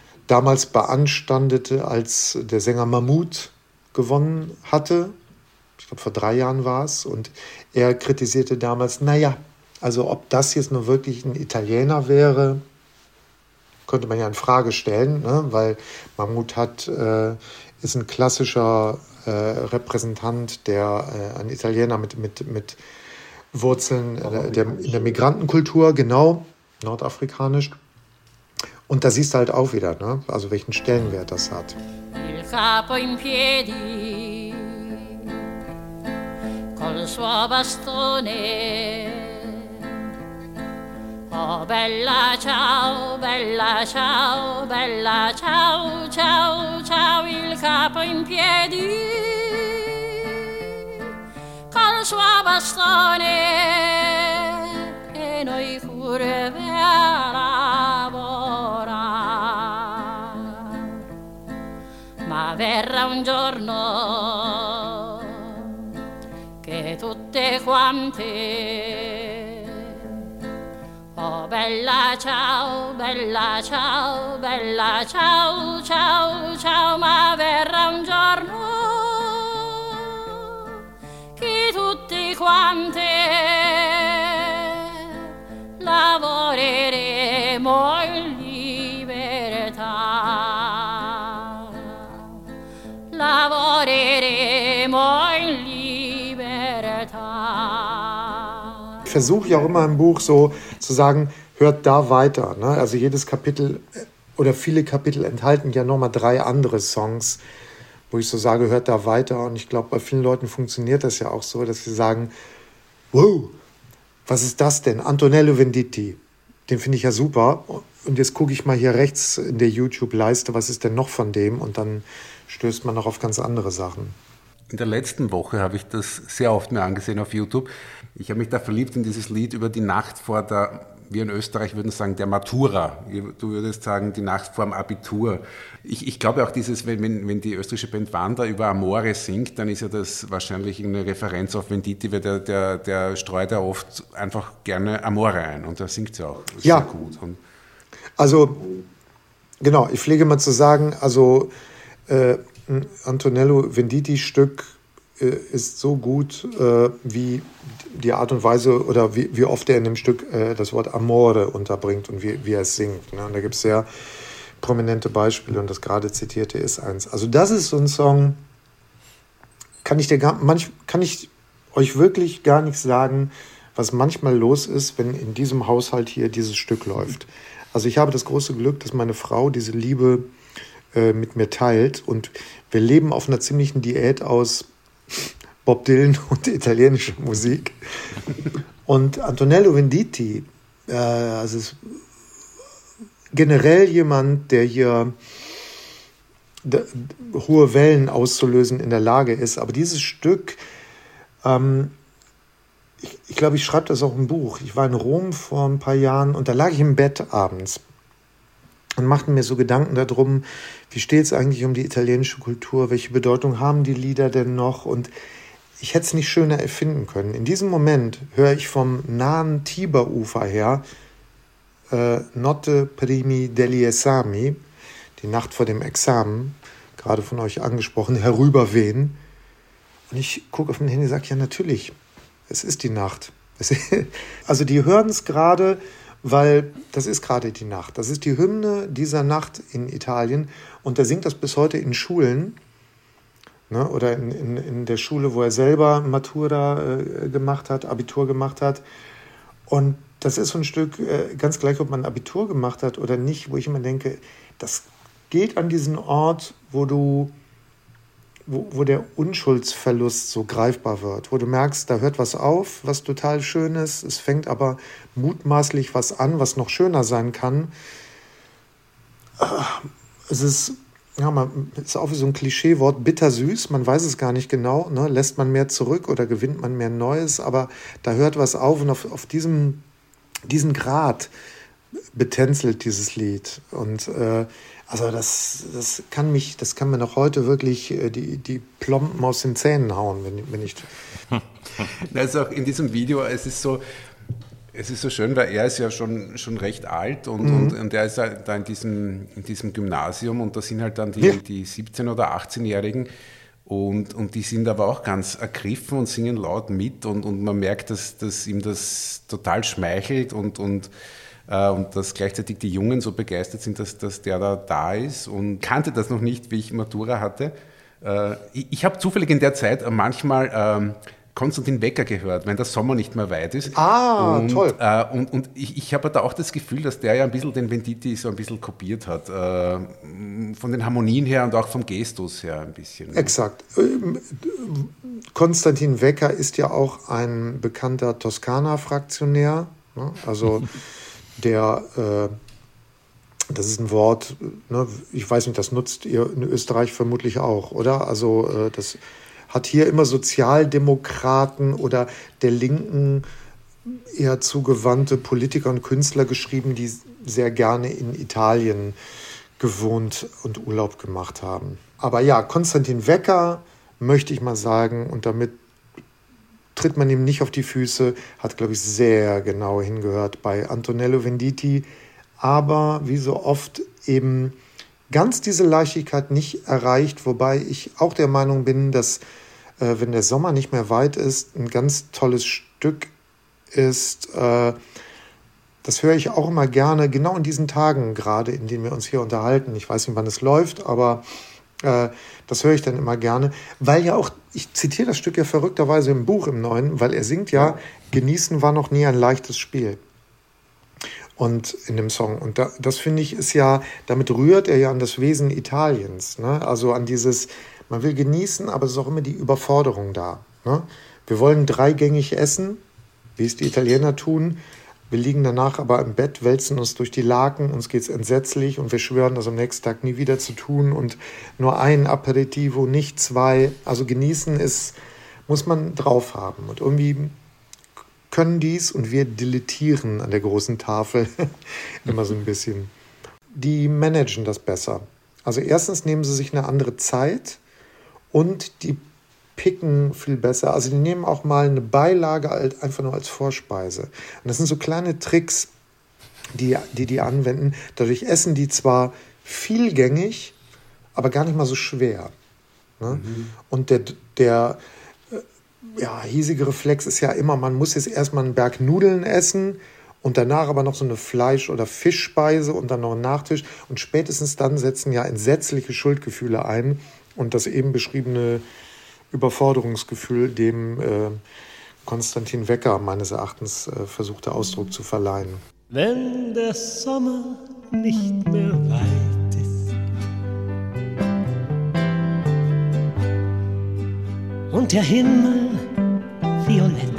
damals beanstandete, als der Sänger Mammut gewonnen hatte, ich glaube vor 3 Jahren war es, und er kritisierte damals, also ob das jetzt nur wirklich ein Italiener wäre, könnte man ja in Frage stellen, ne? Weil Mahmood ist ein klassischer Repräsentant, ein Italiener mit Wurzeln in der Migrantenkultur, genau, nordafrikanisch. Und da siehst du halt auch wieder, ne? Also welchen Stellenwert das hat. Il capo in piedi col suo bastone. Oh bella ciao, bella ciao, bella ciao, ciao, ciao, il capo in piedi col suo bastone e noi pure per lavorare. Ma verrà un giorno che tutte quante oh bella ciao, bella ciao, bella ciao, ciao, ciao, ma verrà un giorno che tutti quante lavoreremo in libertà, lavoreremo in libertà. Ich versuche ja auch immer im Buch so zu sagen, hört da weiter. Ne? Also jedes Kapitel oder viele Kapitel enthalten ja nochmal 3 andere Songs, wo ich so sage, hört da weiter. Und ich glaube, bei vielen Leuten funktioniert das ja auch so, dass sie sagen, wow, was ist das denn? Antonello Venditti, den finde ich ja super. Und jetzt gucke ich mal hier rechts in der YouTube-Leiste, was ist denn noch von dem? Und dann stößt man noch auf ganz andere Sachen. In der letzten Woche habe ich das sehr oft mir angesehen auf YouTube. Ich habe mich da verliebt in dieses Lied über die Nacht vor der, wir in Österreich würden sagen, der Matura. Du würdest sagen, die Nacht vor dem Abitur. Ich glaube auch dieses, wenn die österreichische Band Wanda über Amore singt, dann ist ja das wahrscheinlich eine Referenz auf Venditti, weil der streut ja oft einfach gerne Amore ein und da singt sie auch sehr gut. Und also, genau, ich pflege mal zu sagen, also Antonello Venditti-Stück ist so gut wie die Art und Weise oder wie oft er in dem Stück das Wort Amore unterbringt und wie er es singt. Ne? Und da gibt es sehr prominente Beispiele und das gerade zitierte ist eins. Also das ist so ein Song, kann ich euch wirklich gar nicht sagen, was manchmal los ist, wenn in diesem Haushalt hier dieses Stück läuft. Also ich habe das große Glück, dass meine Frau diese Liebe mit mir teilt und wir leben auf einer ziemlichen Diät aus Bob Dylan und italienischer Musik. Und Antonello Venditti, also ist generell jemand, der hier hohe Wellen auszulösen in der Lage ist. Aber dieses Stück, ich glaube, ich schreibe das auch im Buch. Ich war in Rom vor ein paar Jahren und da lag ich im Bett abends und machte mir so Gedanken darum, wie steht es eigentlich um die italienische Kultur, welche Bedeutung haben die Lieder denn noch? Und ich hätte es nicht schöner erfinden können. In diesem Moment höre ich vom nahen Tiberufer her Notte primi degli esami, die Nacht vor dem Examen, gerade von euch angesprochen, herüberwehen. Und ich gucke auf mein Handy und sage, ja natürlich, es ist die Nacht. Also die hören es gerade, weil das ist gerade die Nacht. Das ist die Hymne dieser Nacht in Italien und er singt das bis heute in Schulen, ne, oder in der Schule, wo er selber Matura gemacht hat, Abitur gemacht hat. Und das ist so ein Stück, ganz gleich, ob man Abitur gemacht hat oder nicht, wo ich immer denke, das geht an diesen Ort, wo der Unschuldsverlust so greifbar wird, wo du merkst, da hört was auf, was total schön ist, es fängt aber mutmaßlich was an, was noch schöner sein kann. Es ist, ist auch wie so ein Klischeewort, bittersüß, man weiß es gar nicht genau, ne? Lässt man mehr zurück oder gewinnt man mehr Neues, aber da hört was auf und auf diesen Grad betänzelt dieses Lied und also das kann mir noch heute wirklich die Plomben aus den Zähnen hauen, wenn ich. Also auch in diesem Video, es ist so schön, weil er ist ja schon recht alt und er ist halt da in diesem Gymnasium und da sind halt dann die 17- oder 18-Jährigen Und die sind aber auch ganz ergriffen und singen laut mit und man merkt, dass ihm das total schmeichelt und dass gleichzeitig die Jungen so begeistert sind, dass der da ist, und kannte das noch nicht, wie ich Matura hatte. Ich habe zufällig in der Zeit manchmal Konstantin Wecker gehört, wenn der Sommer nicht mehr weit ist. Toll. Und ich habe da auch das Gefühl, dass der ja ein bisschen den Venditti so ein bisschen kopiert hat. Von den Harmonien her und auch vom Gestus her ein bisschen. Exakt. Konstantin Wecker ist ja auch ein bekannter Toskana-Fraktionär. Ne? Also das ist ein Wort, ne? Ich weiß nicht, das nutzt ihr in Österreich vermutlich auch, oder? Also das hat hier immer Sozialdemokraten oder der Linken eher zugewandte Politiker und Künstler geschrieben, die sehr gerne in Italien gewohnt und Urlaub gemacht haben. Aber ja, Konstantin Wecker, möchte ich mal sagen, und damit tritt man ihm nicht auf die Füße, hat, glaube ich, sehr genau hingehört bei Antonello Venditti, aber wie so oft eben ganz diese Leichtigkeit nicht erreicht, wobei ich auch der Meinung bin, dass, wenn der Sommer nicht mehr weit ist, ein ganz tolles Stück ist. Das höre ich auch immer gerne, genau in diesen Tagen gerade, in denen wir uns hier unterhalten. Ich weiß nicht, wann es läuft, aber das höre ich dann immer gerne, weil ja auch, ich zitiere das Stück ja verrückterweise im Buch, im Neuen, weil er singt ja, genießen war noch nie ein leichtes Spiel. Und in dem Song. Und das finde ich ist ja, damit rührt er ja an das Wesen Italiens. Ne? Also an dieses, man will genießen, aber es ist auch immer die Überforderung da. Ne? Wir wollen dreigängig essen, wie es die Italiener tun. Wir liegen danach aber im Bett, wälzen uns durch die Laken, uns geht's entsetzlich und wir schwören, das am nächsten Tag nie wieder zu tun und nur ein Aperitivo, nicht zwei. Also genießen muss man drauf haben. Und irgendwie können dies und wir dilettieren an der großen Tafel immer so ein bisschen. Die managen das besser. Also erstens nehmen sie sich eine andere Zeit und die picken viel besser. Also die nehmen auch mal eine Beilage einfach nur als Vorspeise. Und das sind so kleine Tricks, die anwenden. Dadurch essen die zwar vielgängig, aber gar nicht mal so schwer. Ne? Und der hiesige Reflex ist ja immer, man muss jetzt erstmal einen Berg Nudeln essen und danach aber noch so eine Fleisch- oder Fischspeise und dann noch einen Nachtisch. Und spätestens dann setzen ja entsetzliche Schuldgefühle ein und das eben beschriebene Überforderungsgefühl, dem Konstantin Wecker meines Erachtens versuchte Ausdruck zu verleihen. Wenn der Sommer nicht mehr weit ist und der Himmel violett,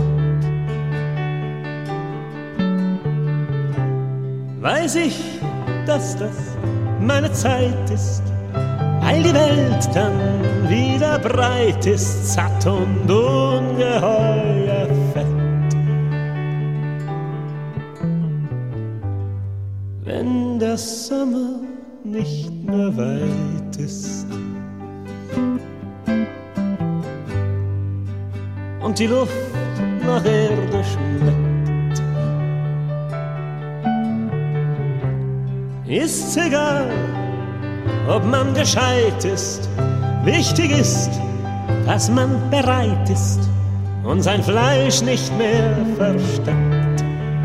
weiß ich, dass das meine Zeit ist, weil die Welt dann wieder breit ist, satt und ungeheuer fett. Wenn der Sommer nicht mehr weit ist und die Luft nach Erde schmeckt, ist's egal, ob man gescheit ist. Wichtig ist, dass man bereit ist und sein Fleisch nicht mehr versteckt.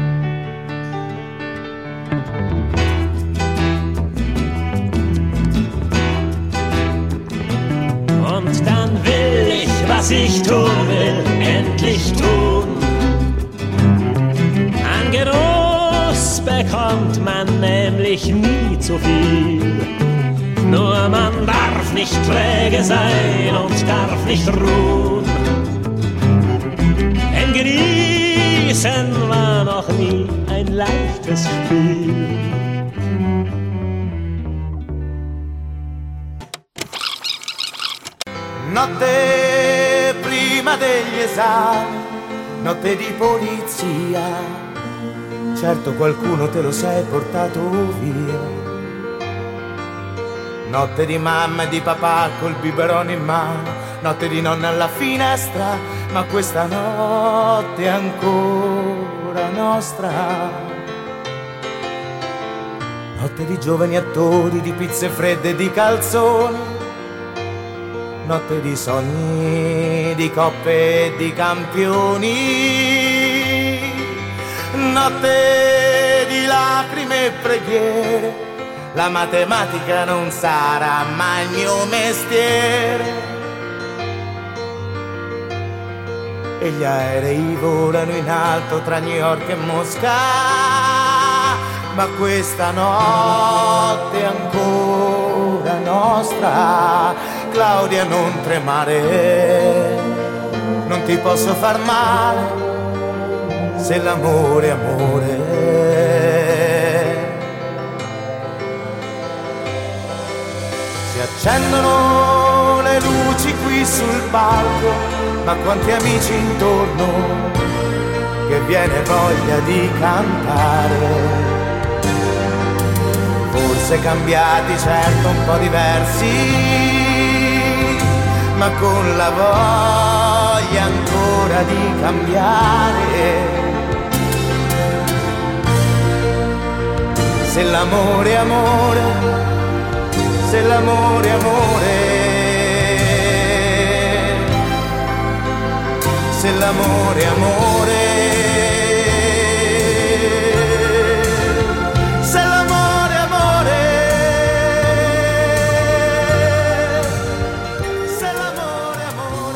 Und dann will ich, was ich tun will, endlich tun. An Genuss bekommt man nämlich nie zu viel. Nur man darf nicht träge sein und darf nicht ruhen. Denn genießen war noch nie ein leichtes Spiel. Notte prima degli esami, notte di polizia, certo qualcuno te lo sei portato via. Notte di mamma e di papà col biberone in mano, notte di nonna alla finestra, ma questa notte è ancora nostra. Notte di giovani attori, di pizze fredde e di calzoni, notte di sogni, di coppe e di campioni, notte di lacrime e preghiere, la matematica non sarà mai il mio mestiere. E gli aerei volano in alto tra New York e Mosca, ma questa notte è ancora nostra. Claudia, non tremare, non ti posso far male, se l'amore è amore. Si accendono le luci qui sul palco, ma quanti amici intorno, che viene voglia di cantare. Forse cambiati, certo un po' diversi, ma con la voglia ancora di cambiare. Se l'amore è amore, se l'amore è amore, se l'amore è amore, se l'amore è amore, se l'amore è amore.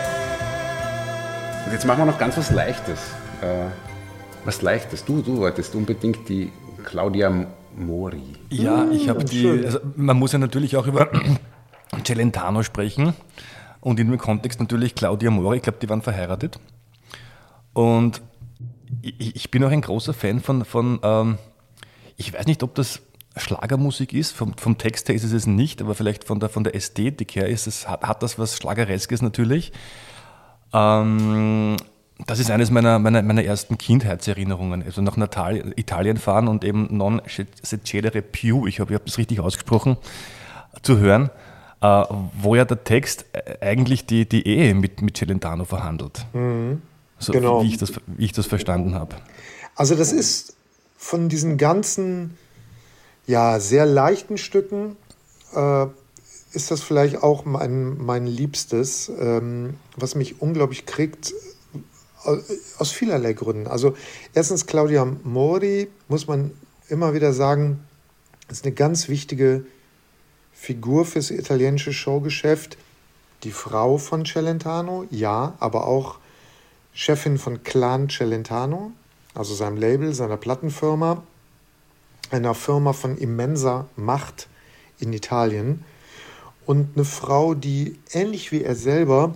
Und jetzt machen wir noch ganz was Leichtes. Was Leichtes. Du wolltest unbedingt die Claudia Mori. Ja, ich habe also man muss ja natürlich auch über Celentano sprechen. Und in dem Kontext natürlich Claudia Mori, ich glaube, die waren verheiratet. Und ich bin auch ein großer Fan von ich weiß nicht, ob das Schlagermusik ist, vom Text her ist es nicht, aber vielleicht von der Ästhetik her hat das was Schlagereskes natürlich. Das ist eines meiner ersten Kindheitserinnerungen. Also nach Italien fahren und eben Non succedere più, ich habe das richtig ausgesprochen, zu hören. Wo ja der Text eigentlich die Ehe mit Celentano verhandelt. So, genau. Wie ich das verstanden habe. Also das ist von diesen ganzen, ja, sehr leichten Stücken, ist das vielleicht auch mein Liebstes, was mich unglaublich kriegt, aus vielerlei Gründen. Also erstens, Claudia Mori, muss man immer wieder sagen, ist eine ganz wichtige Figur fürs italienische Showgeschäft, die Frau von Celentano, ja, aber auch Chefin von Clan Celentano, also seinem Label, seiner Plattenfirma, einer Firma von immenser Macht in Italien, und eine Frau, die ähnlich wie er selber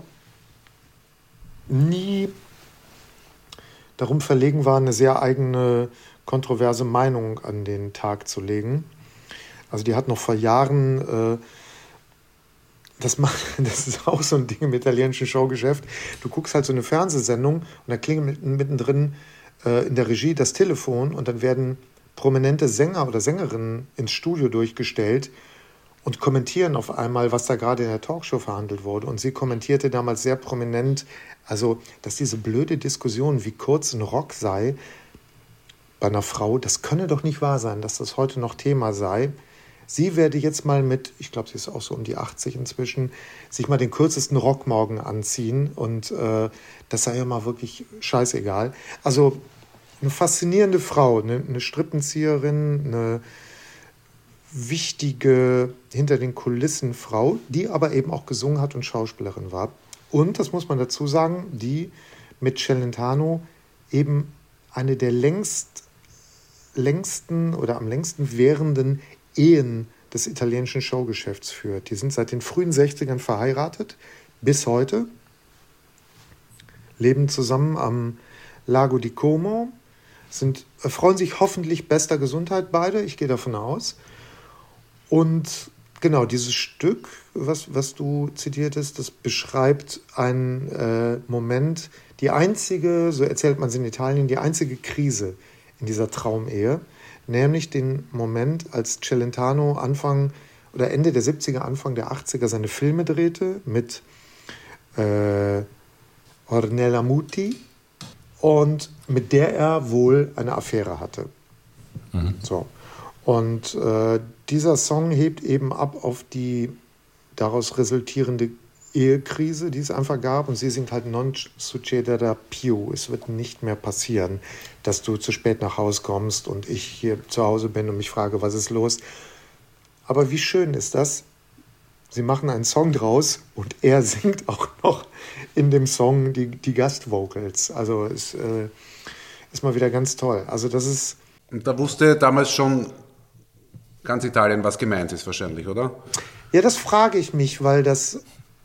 nie darum verlegen war, eine sehr eigene, kontroverse Meinung an den Tag zu legen. Also die hat noch vor Jahren, das ist auch so ein Ding im italienischen Showgeschäft, du guckst halt so eine Fernsehsendung und da klingelt mittendrin in der Regie das Telefon und dann werden prominente Sänger oder Sängerinnen ins Studio durchgestellt und kommentieren auf einmal, was da gerade in der Talkshow verhandelt wurde. Und sie kommentierte damals sehr prominent, also dass diese blöde Diskussion, wie kurz ein Rock sei, bei einer Frau, das könne doch nicht wahr sein, dass das heute noch Thema sei. Sie werde jetzt mal mit, ich glaube, sie ist auch so um die 80 inzwischen, sich mal den kürzesten Rock morgen anziehen und das sei ja mal wirklich scheißegal. Also eine faszinierende Frau, eine Strippenzieherin, eine wichtige hinter den Kulissen Frau, die aber eben auch gesungen hat und Schauspielerin war. Und, das muss man dazu sagen, die mit Celentano eben eine der längsten oder am längsten währenden Ehen des italienischen Showgeschäfts führt. Die sind seit den frühen 60ern verheiratet, bis heute, leben zusammen am Lago di Como, erfreuen sich hoffentlich bester Gesundheit beide, ich gehe davon aus. Und genau, dieses Stück, was du zitiertest, das beschreibt einen Moment, die einzige, so erzählt man es in Italien, die einzige Krise in dieser Traumehe, nämlich den Moment, als Celentano Ende der 70er, Anfang der 80er seine Filme drehte mit Ornella Muti und mit der er wohl eine Affäre hatte. Mhm. So. Und dieser Song hebt eben ab auf die daraus resultierende Ehekrise, die es einfach gab. Und sie singt halt non succederà più. Es wird nicht mehr passieren, dass du zu spät nach Hause kommst und ich hier zu Hause bin und mich frage, was ist los. Aber wie schön ist das? Sie machen einen Song draus und er singt auch noch in dem Song die Gastvocals. Also ist mal wieder ganz toll. Also das ist... Und da wusste damals schon ganz Italien, was gemeint ist wahrscheinlich, oder? Ja, das frage ich mich, weil das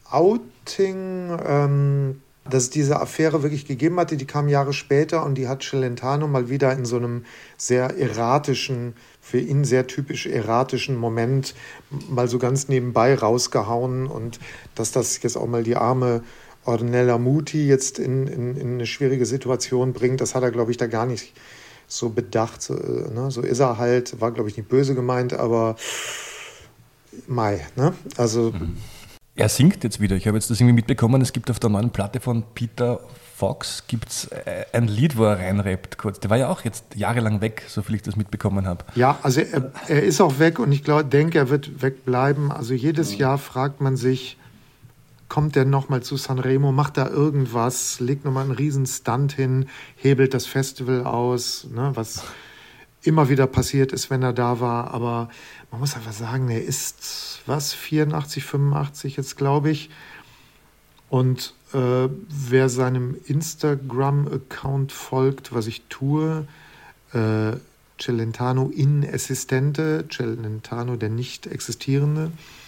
Outing, dass es diese Affäre wirklich gegeben hatte, die kam Jahre später und die hat Celentano mal wieder in so einem sehr erratischen, für ihn sehr typisch erratischen Moment mal so ganz nebenbei rausgehauen und dass das jetzt auch mal die arme Ornella Muti jetzt in eine schwierige Situation bringt, das hat er, glaube ich, da gar nicht so bedacht. So ist er halt, war, glaube ich, nicht böse gemeint, aber Mai, ne? Also... Er singt jetzt wieder. Ich habe jetzt das irgendwie mitbekommen, es gibt auf der neuen Platte von Peter Fox gibt's ein Lied, wo er reinrappt kurz. Der war ja auch jetzt jahrelang weg, soviel ich das mitbekommen habe. Ja, also er ist auch weg und ich denke, er wird wegbleiben. Also jedes Jahr fragt man sich, kommt der nochmal zu Sanremo, macht da irgendwas, legt nochmal einen riesen Stunt hin, hebelt das Festival aus, ne, was immer wieder passiert ist, wenn er da war. Aber man muss einfach sagen, er ist, 84, 85 jetzt, glaube ich. Und wer seinem Instagram-Account folgt, was ich tue, Celentano in Assistente, Celentano der nicht existierende,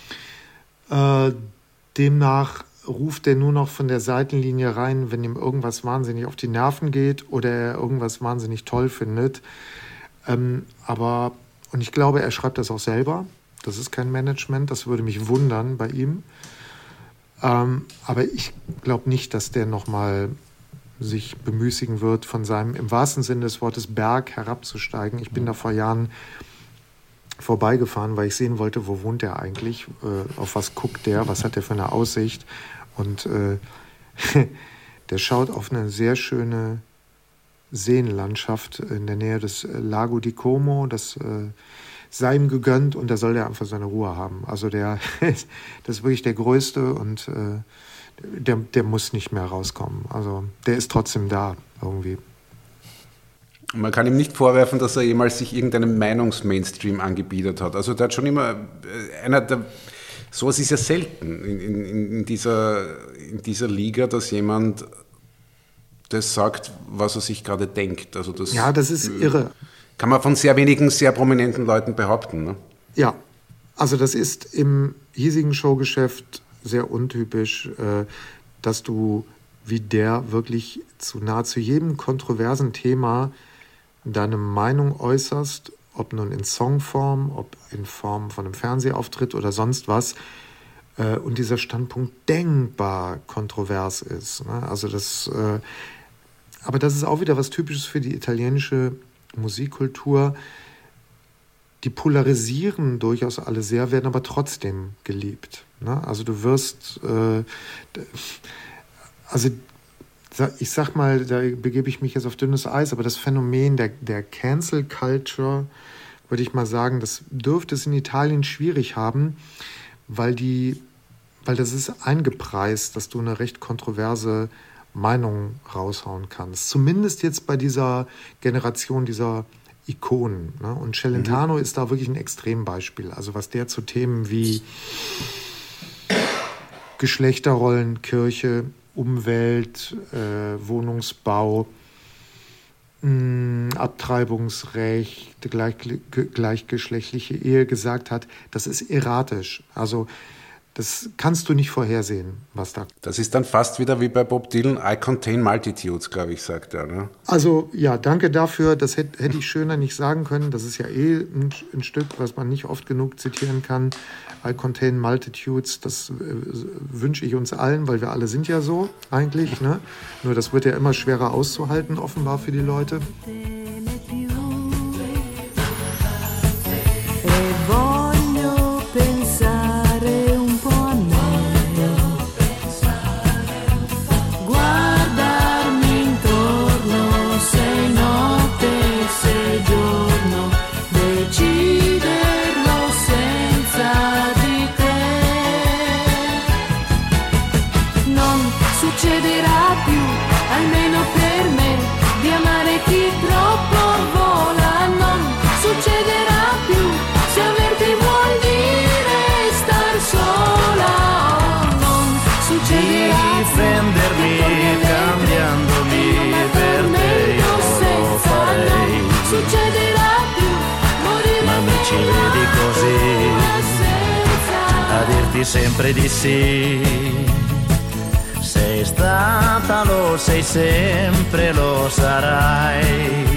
demnach ruft er nur noch von der Seitenlinie rein, wenn ihm irgendwas wahnsinnig auf die Nerven geht oder er irgendwas wahnsinnig toll findet. Und ich glaube, er schreibt das auch selber. Das ist kein Management, das würde mich wundern bei ihm. Aber ich glaube nicht, dass der nochmal sich bemüßigen wird, von seinem, im wahrsten Sinne des Wortes, Berg herabzusteigen. Ich bin da vor Jahren vorbeigefahren, weil ich sehen wollte, wo wohnt der eigentlich, auf was guckt der, was hat der für eine Aussicht. Und der schaut auf eine sehr schöne Seenlandschaft in der Nähe des Lago di Como, das sei ihm gegönnt und da soll er einfach seine Ruhe haben. Also das ist wirklich der Größte und der muss nicht mehr rauskommen. Also der ist trotzdem da irgendwie. Man kann ihm nicht vorwerfen, dass er jemals sich irgendeinem Meinungsmainstream angebietet hat. Also der hat schon immer sowas ist ja selten in dieser Liga, dass jemand das sagt, was er sich gerade denkt. Also das ist irre. Kann man von sehr wenigen, sehr prominenten Leuten behaupten, ne? Ja, also das ist im hiesigen Showgeschäft sehr untypisch, dass du wie der wirklich zu nahezu jedem kontroversen Thema deine Meinung äußerst, ob nun in Songform, ob in Form von einem Fernsehauftritt oder sonst was, und dieser Standpunkt denkbar kontrovers ist, ne? Also aber das ist auch wieder was Typisches für die italienische Musikkultur. Die polarisieren durchaus alle sehr, werden aber trotzdem geliebt, ne? Also du wirst, ich sag mal, da begebe ich mich jetzt auf dünnes Eis, aber das Phänomen der Cancel Culture, würde ich mal sagen, das dürfte es in Italien schwierig haben, weil das ist eingepreist, dass du eine recht kontroverse Meinung raushauen kannst. Zumindest jetzt bei dieser Generation dieser Ikonen, ne? Und Celentano ist da wirklich ein Extrembeispiel. Also was der zu Themen wie Geschlechterrollen, Kirche, Umwelt, Wohnungsbau, Abtreibungsrecht, gleichgeschlechtliche Ehe gesagt hat, das ist erratisch. Also das kannst du nicht vorhersehen, was da... Das ist dann fast wieder wie bei Bob Dylan, I contain multitudes, glaube ich, sagt er, ne? Also ja, danke dafür. Das hätte ich schöner nicht sagen können. Das ist ja ein Stück, was man nicht oft genug zitieren kann. I contain multitudes, das wünsche ich uns allen, weil wir alle sind ja so eigentlich, ne? Nur das wird ja immer schwerer auszuhalten, offenbar für die Leute. succederà più, almeno per me, di amare chi troppo vola. Non succederà più, se averti vuol dire star sola. Non succederà più, difendermi cambiandomi per te, io lo farei. Non succederà più, morire. Ma mi ci vedi così, a dirti sempre di sì. Sei stata, lo sei sempre, lo sarai,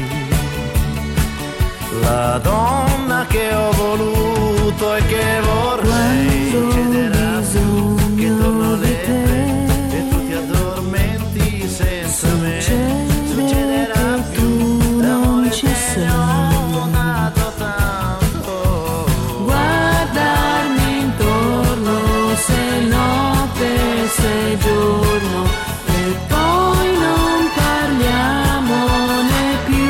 la donna che ho voluto e che vorrei. Succederà che torno alle 3 e tu ti addormenti senza me. Succederà più, l'amore che ne ho dato tanto. Guardarmi intorno, se notte, se giorno, e poi non parliamone più.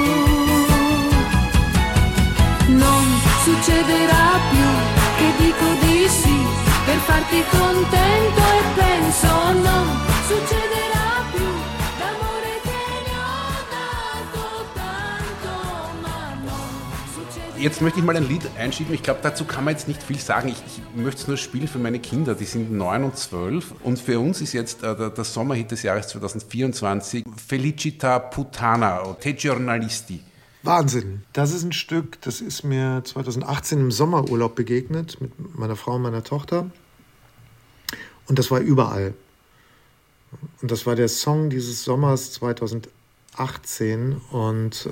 Non succederà più che dico di sì per farti contento e penso non succederà più, d'amore che ne ho dato tanto, ma non succederà. Jetzt möchte ich mal ein Lied einschieben. Ich glaube, dazu kann man jetzt nicht viel sagen. Ich möchte es nur spielen für meine Kinder. Die sind 9 und 12. Und für uns ist jetzt der Sommerhit des Jahres 2024 Felicita Puttana, Te Giornalisti. Wahnsinn. Das ist ein Stück, das ist mir 2018 im Sommerurlaub begegnet mit meiner Frau und meiner Tochter. Und das war überall. Und das war der Song dieses Sommers 2018. Und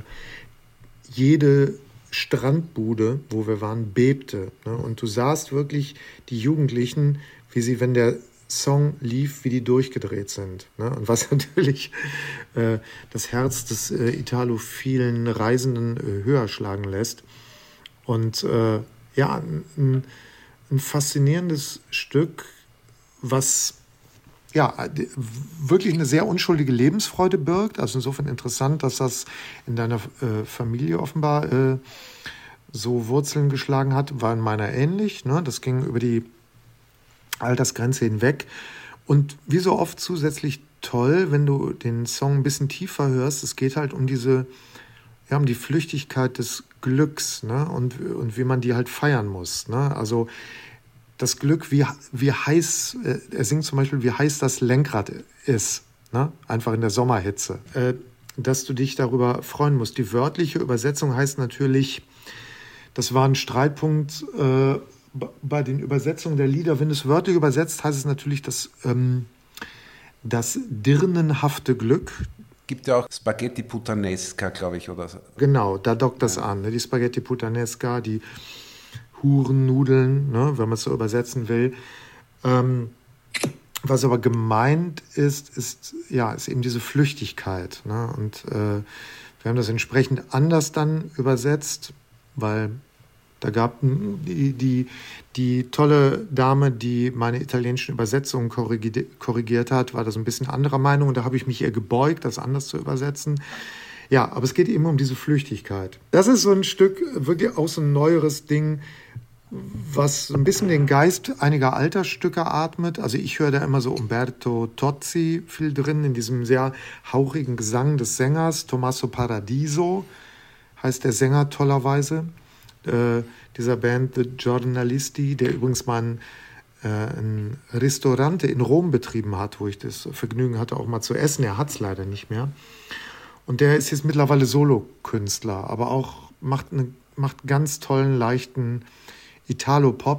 jede Strandbude, wo wir waren, bebte. Ne? Und du sahst wirklich die Jugendlichen, wie sie, wenn der Song lief, wie die durchgedreht sind. Ne? Und was natürlich das Herz des italophilen Reisenden höher schlagen lässt. Und ja, ein faszinierendes Stück, was ja wirklich eine sehr unschuldige Lebensfreude birgt. Also insofern interessant, dass das in deiner Familie offenbar so Wurzeln geschlagen hat. War in meiner ähnlich. Ne? Das ging über die Altersgrenze hinweg. Und wie so oft zusätzlich toll, wenn du den Song ein bisschen tiefer hörst, es geht halt um diese, ja, um die Flüchtigkeit des Glücks, ne? Und wie man die halt feiern muss. Ne? Also das Glück, wie heiß, er singt zum Beispiel, wie heiß das Lenkrad ist, ne? Einfach in der Sommerhitze. Dass du dich darüber freuen musst. Die wörtliche Übersetzung heißt natürlich, das war ein Streitpunkt bei den Übersetzungen der Lieder. Wenn du es wörtlich übersetzt, heißt es natürlich das dirnenhafte Glück. Gibt ja auch Spaghetti Puttanesca, glaube ich, oder so. Genau, da dockt das an. Ne? Die Spaghetti Puttanesca, die Hurennudeln, ne? Wenn man es so übersetzen will. Was aber gemeint ist eben diese Flüchtigkeit. Ne? Und wir haben das entsprechend anders dann übersetzt, weil da gab die tolle Dame, die meine italienischen Übersetzungen korrigiert hat, war das ein bisschen anderer Meinung. Und da habe ich mich eher gebeugt, das anders zu übersetzen. Ja, aber es geht eben um diese Flüchtigkeit. Das ist so ein Stück, wirklich auch so ein neueres Ding, was ein bisschen den Geist einiger Altersstücke atmet. Also ich höre da immer so Umberto Tozzi viel drin, in diesem sehr hauchigen Gesang des Sängers. Tommaso Paradiso heißt der Sänger tollerweise. Dieser Band The Giornalisti, der übrigens mal ein Ristorante in Rom betrieben hat, wo ich das Vergnügen hatte, auch mal zu essen. Er hat es leider nicht mehr. Und der ist jetzt mittlerweile Solokünstler, aber auch macht ganz tollen, leichten Italo-Pop.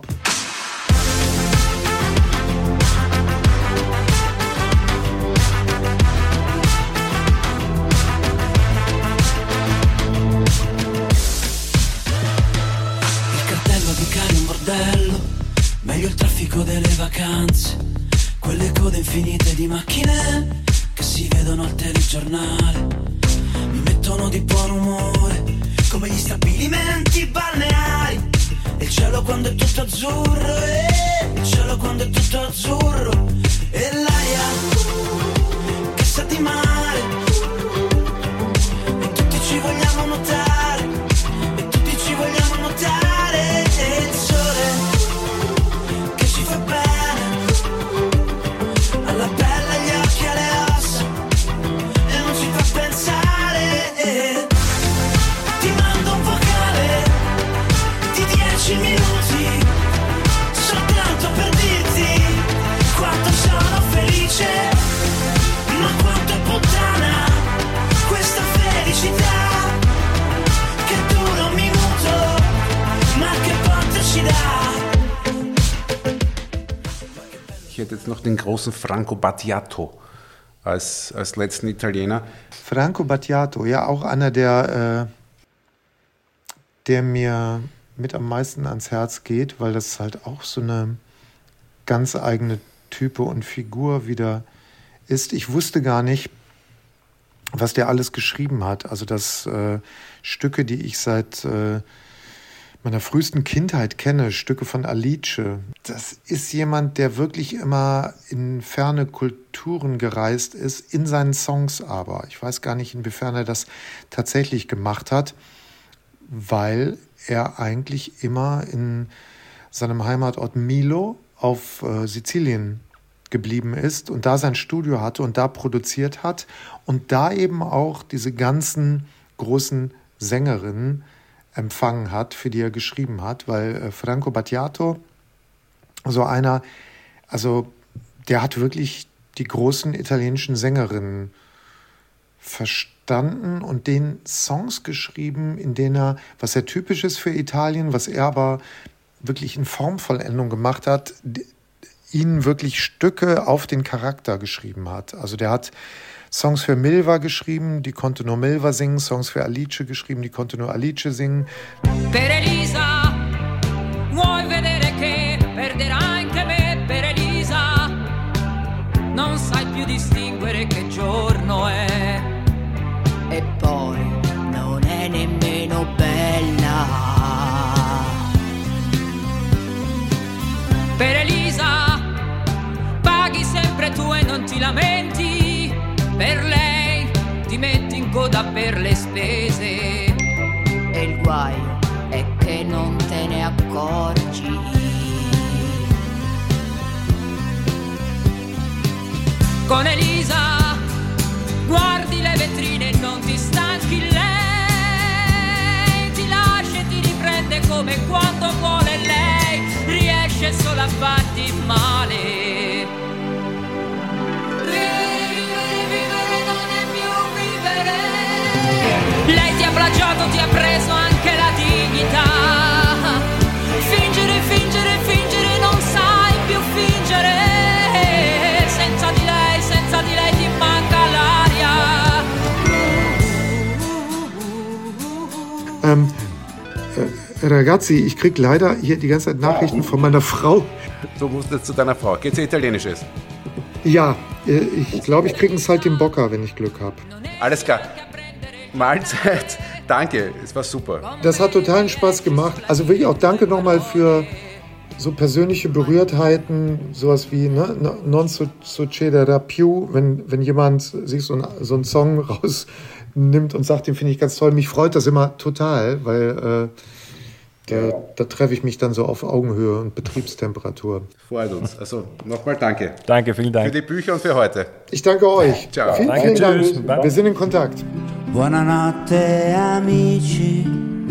Meglio il traffico delle vacanze, quelle code infinite di macchine che si vedono al telegiornale, mi mettono di buon umore come gli stabilimenti balneari. E il cielo quando è tutto azzurro, il cielo quando è tutto azzurro, e l'aria che sa di mare, e tutti ci vogliamo nuotare, e tutti ci vogliamo nuotare, e il sole che ci fa bene alla pelle. vergisst noch den großen Franco Battiato als letzten Italiener. Franco Battiato, ja, auch einer, der mir mit am meisten ans Herz geht, weil das halt auch so eine ganz eigene Type und Figur wieder ist. Ich wusste gar nicht, was der alles geschrieben hat. Also das Stücke, die ich seit meiner frühesten Kindheit kenne, Stücke von Alice. Das ist jemand, der wirklich immer in ferne Kulturen gereist ist, in seinen Songs aber. Ich weiß gar nicht, inwiefern er das tatsächlich gemacht hat, weil er eigentlich immer in seinem Heimatort Milo auf Sizilien geblieben ist und da sein Studio hatte und da produziert hat und da eben auch diese ganzen großen Sängerinnen empfangen hat, für die er geschrieben hat, weil Franco Battiato, so einer, also der hat wirklich die großen italienischen Sängerinnen verstanden und den Songs geschrieben, in denen er, was sehr typisch ist für Italien, was er aber wirklich in Formvollendung gemacht hat, ihnen wirklich Stücke auf den Charakter geschrieben hat. Also der hat Songs für Milva geschrieben, die konnte nur Milva singen, Songs für Alice geschrieben, die konnte nur Alice singen. Per Elisa, vuoi vedere che perderà anche me, per Elisa, non sai più distinguere che giorno è. E poi non è nemmeno bella. Per Elisa, paghi sempre tu e non ti lamenti. Per lei ti metti in coda per le spese. E il guaio è che non te ne accorgi. Con Elisa guardi le vetrine e non ti stanchi. Lei ti lascia e ti riprende come quando vuole lei. Riesce solo a farti male. Lei ti ha plagiato, ti ha preso anche la dignità. Fingere, fingere, fingere, non sai più fingere. Senza di lei ti manca l'aria. Ragazzi, ich krieg leider hier die ganze Zeit Nachrichten von meiner Frau. Du musst jetzt zu deiner Frau. Geht's ihr Italienisches? Ja, ich glaube, ich kriege einen Saltimbocca, wenn ich Glück habe. Alles klar. Mahlzeit. Danke, es war super. Das hat totalen Spaß gemacht. Also wirklich auch danke nochmal für so persönliche Berührtheiten, sowas wie Non succederà più, wenn jemand sich so einen Song rausnimmt und sagt, den finde ich ganz toll. Mich freut das immer total, weil da treffe ich mich dann so auf Augenhöhe und Betriebstemperatur. Freut uns. Also nochmal danke. Danke, vielen Dank. Für die Bücher und für heute. Ich danke euch. Ciao. Vielen Dank. Wir sind in Kontakt. Buonanotte amici,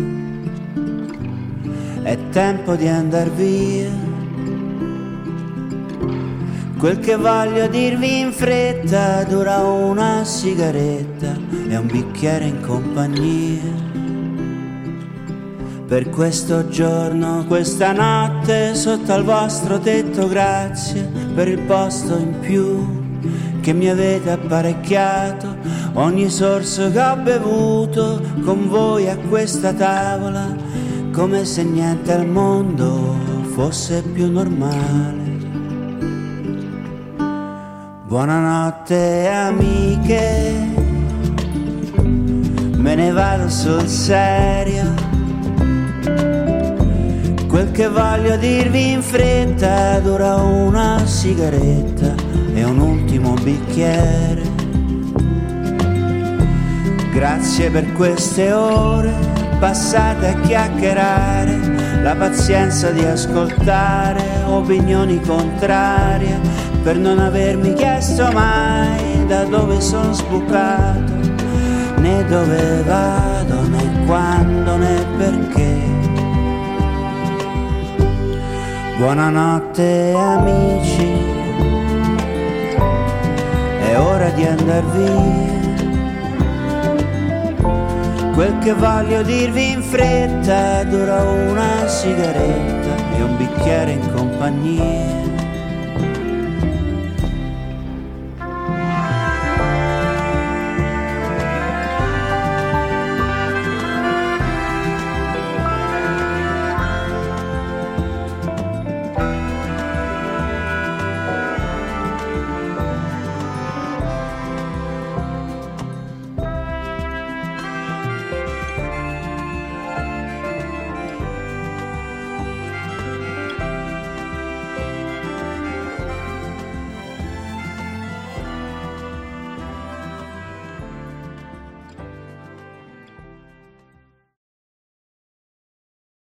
è tempo di andar via. Quel che voglio dirvi in fretta dura una sigaretta e un bicchiere in compagnia. Per questo giorno, questa notte, sotto al vostro tetto grazie per il posto in più che mi avete apparecchiato, ogni sorso che ho bevuto con voi a questa tavola, come se niente al mondo fosse più normale. Buonanotte amiche, me ne vado sul serio. Quel che voglio dirvi in fretta dura una sigaretta e un ultimo bicchiere. Grazie per queste ore passate a chiacchierare, la pazienza di ascoltare opinioni contrarie, per non avermi chiesto mai da dove sono sbucato, né dove vado, né quando, né perché. Buonanotte amici, è ora di andar via. Quel che voglio dirvi in fretta dura una sigaretta e un bicchiere in compagnia.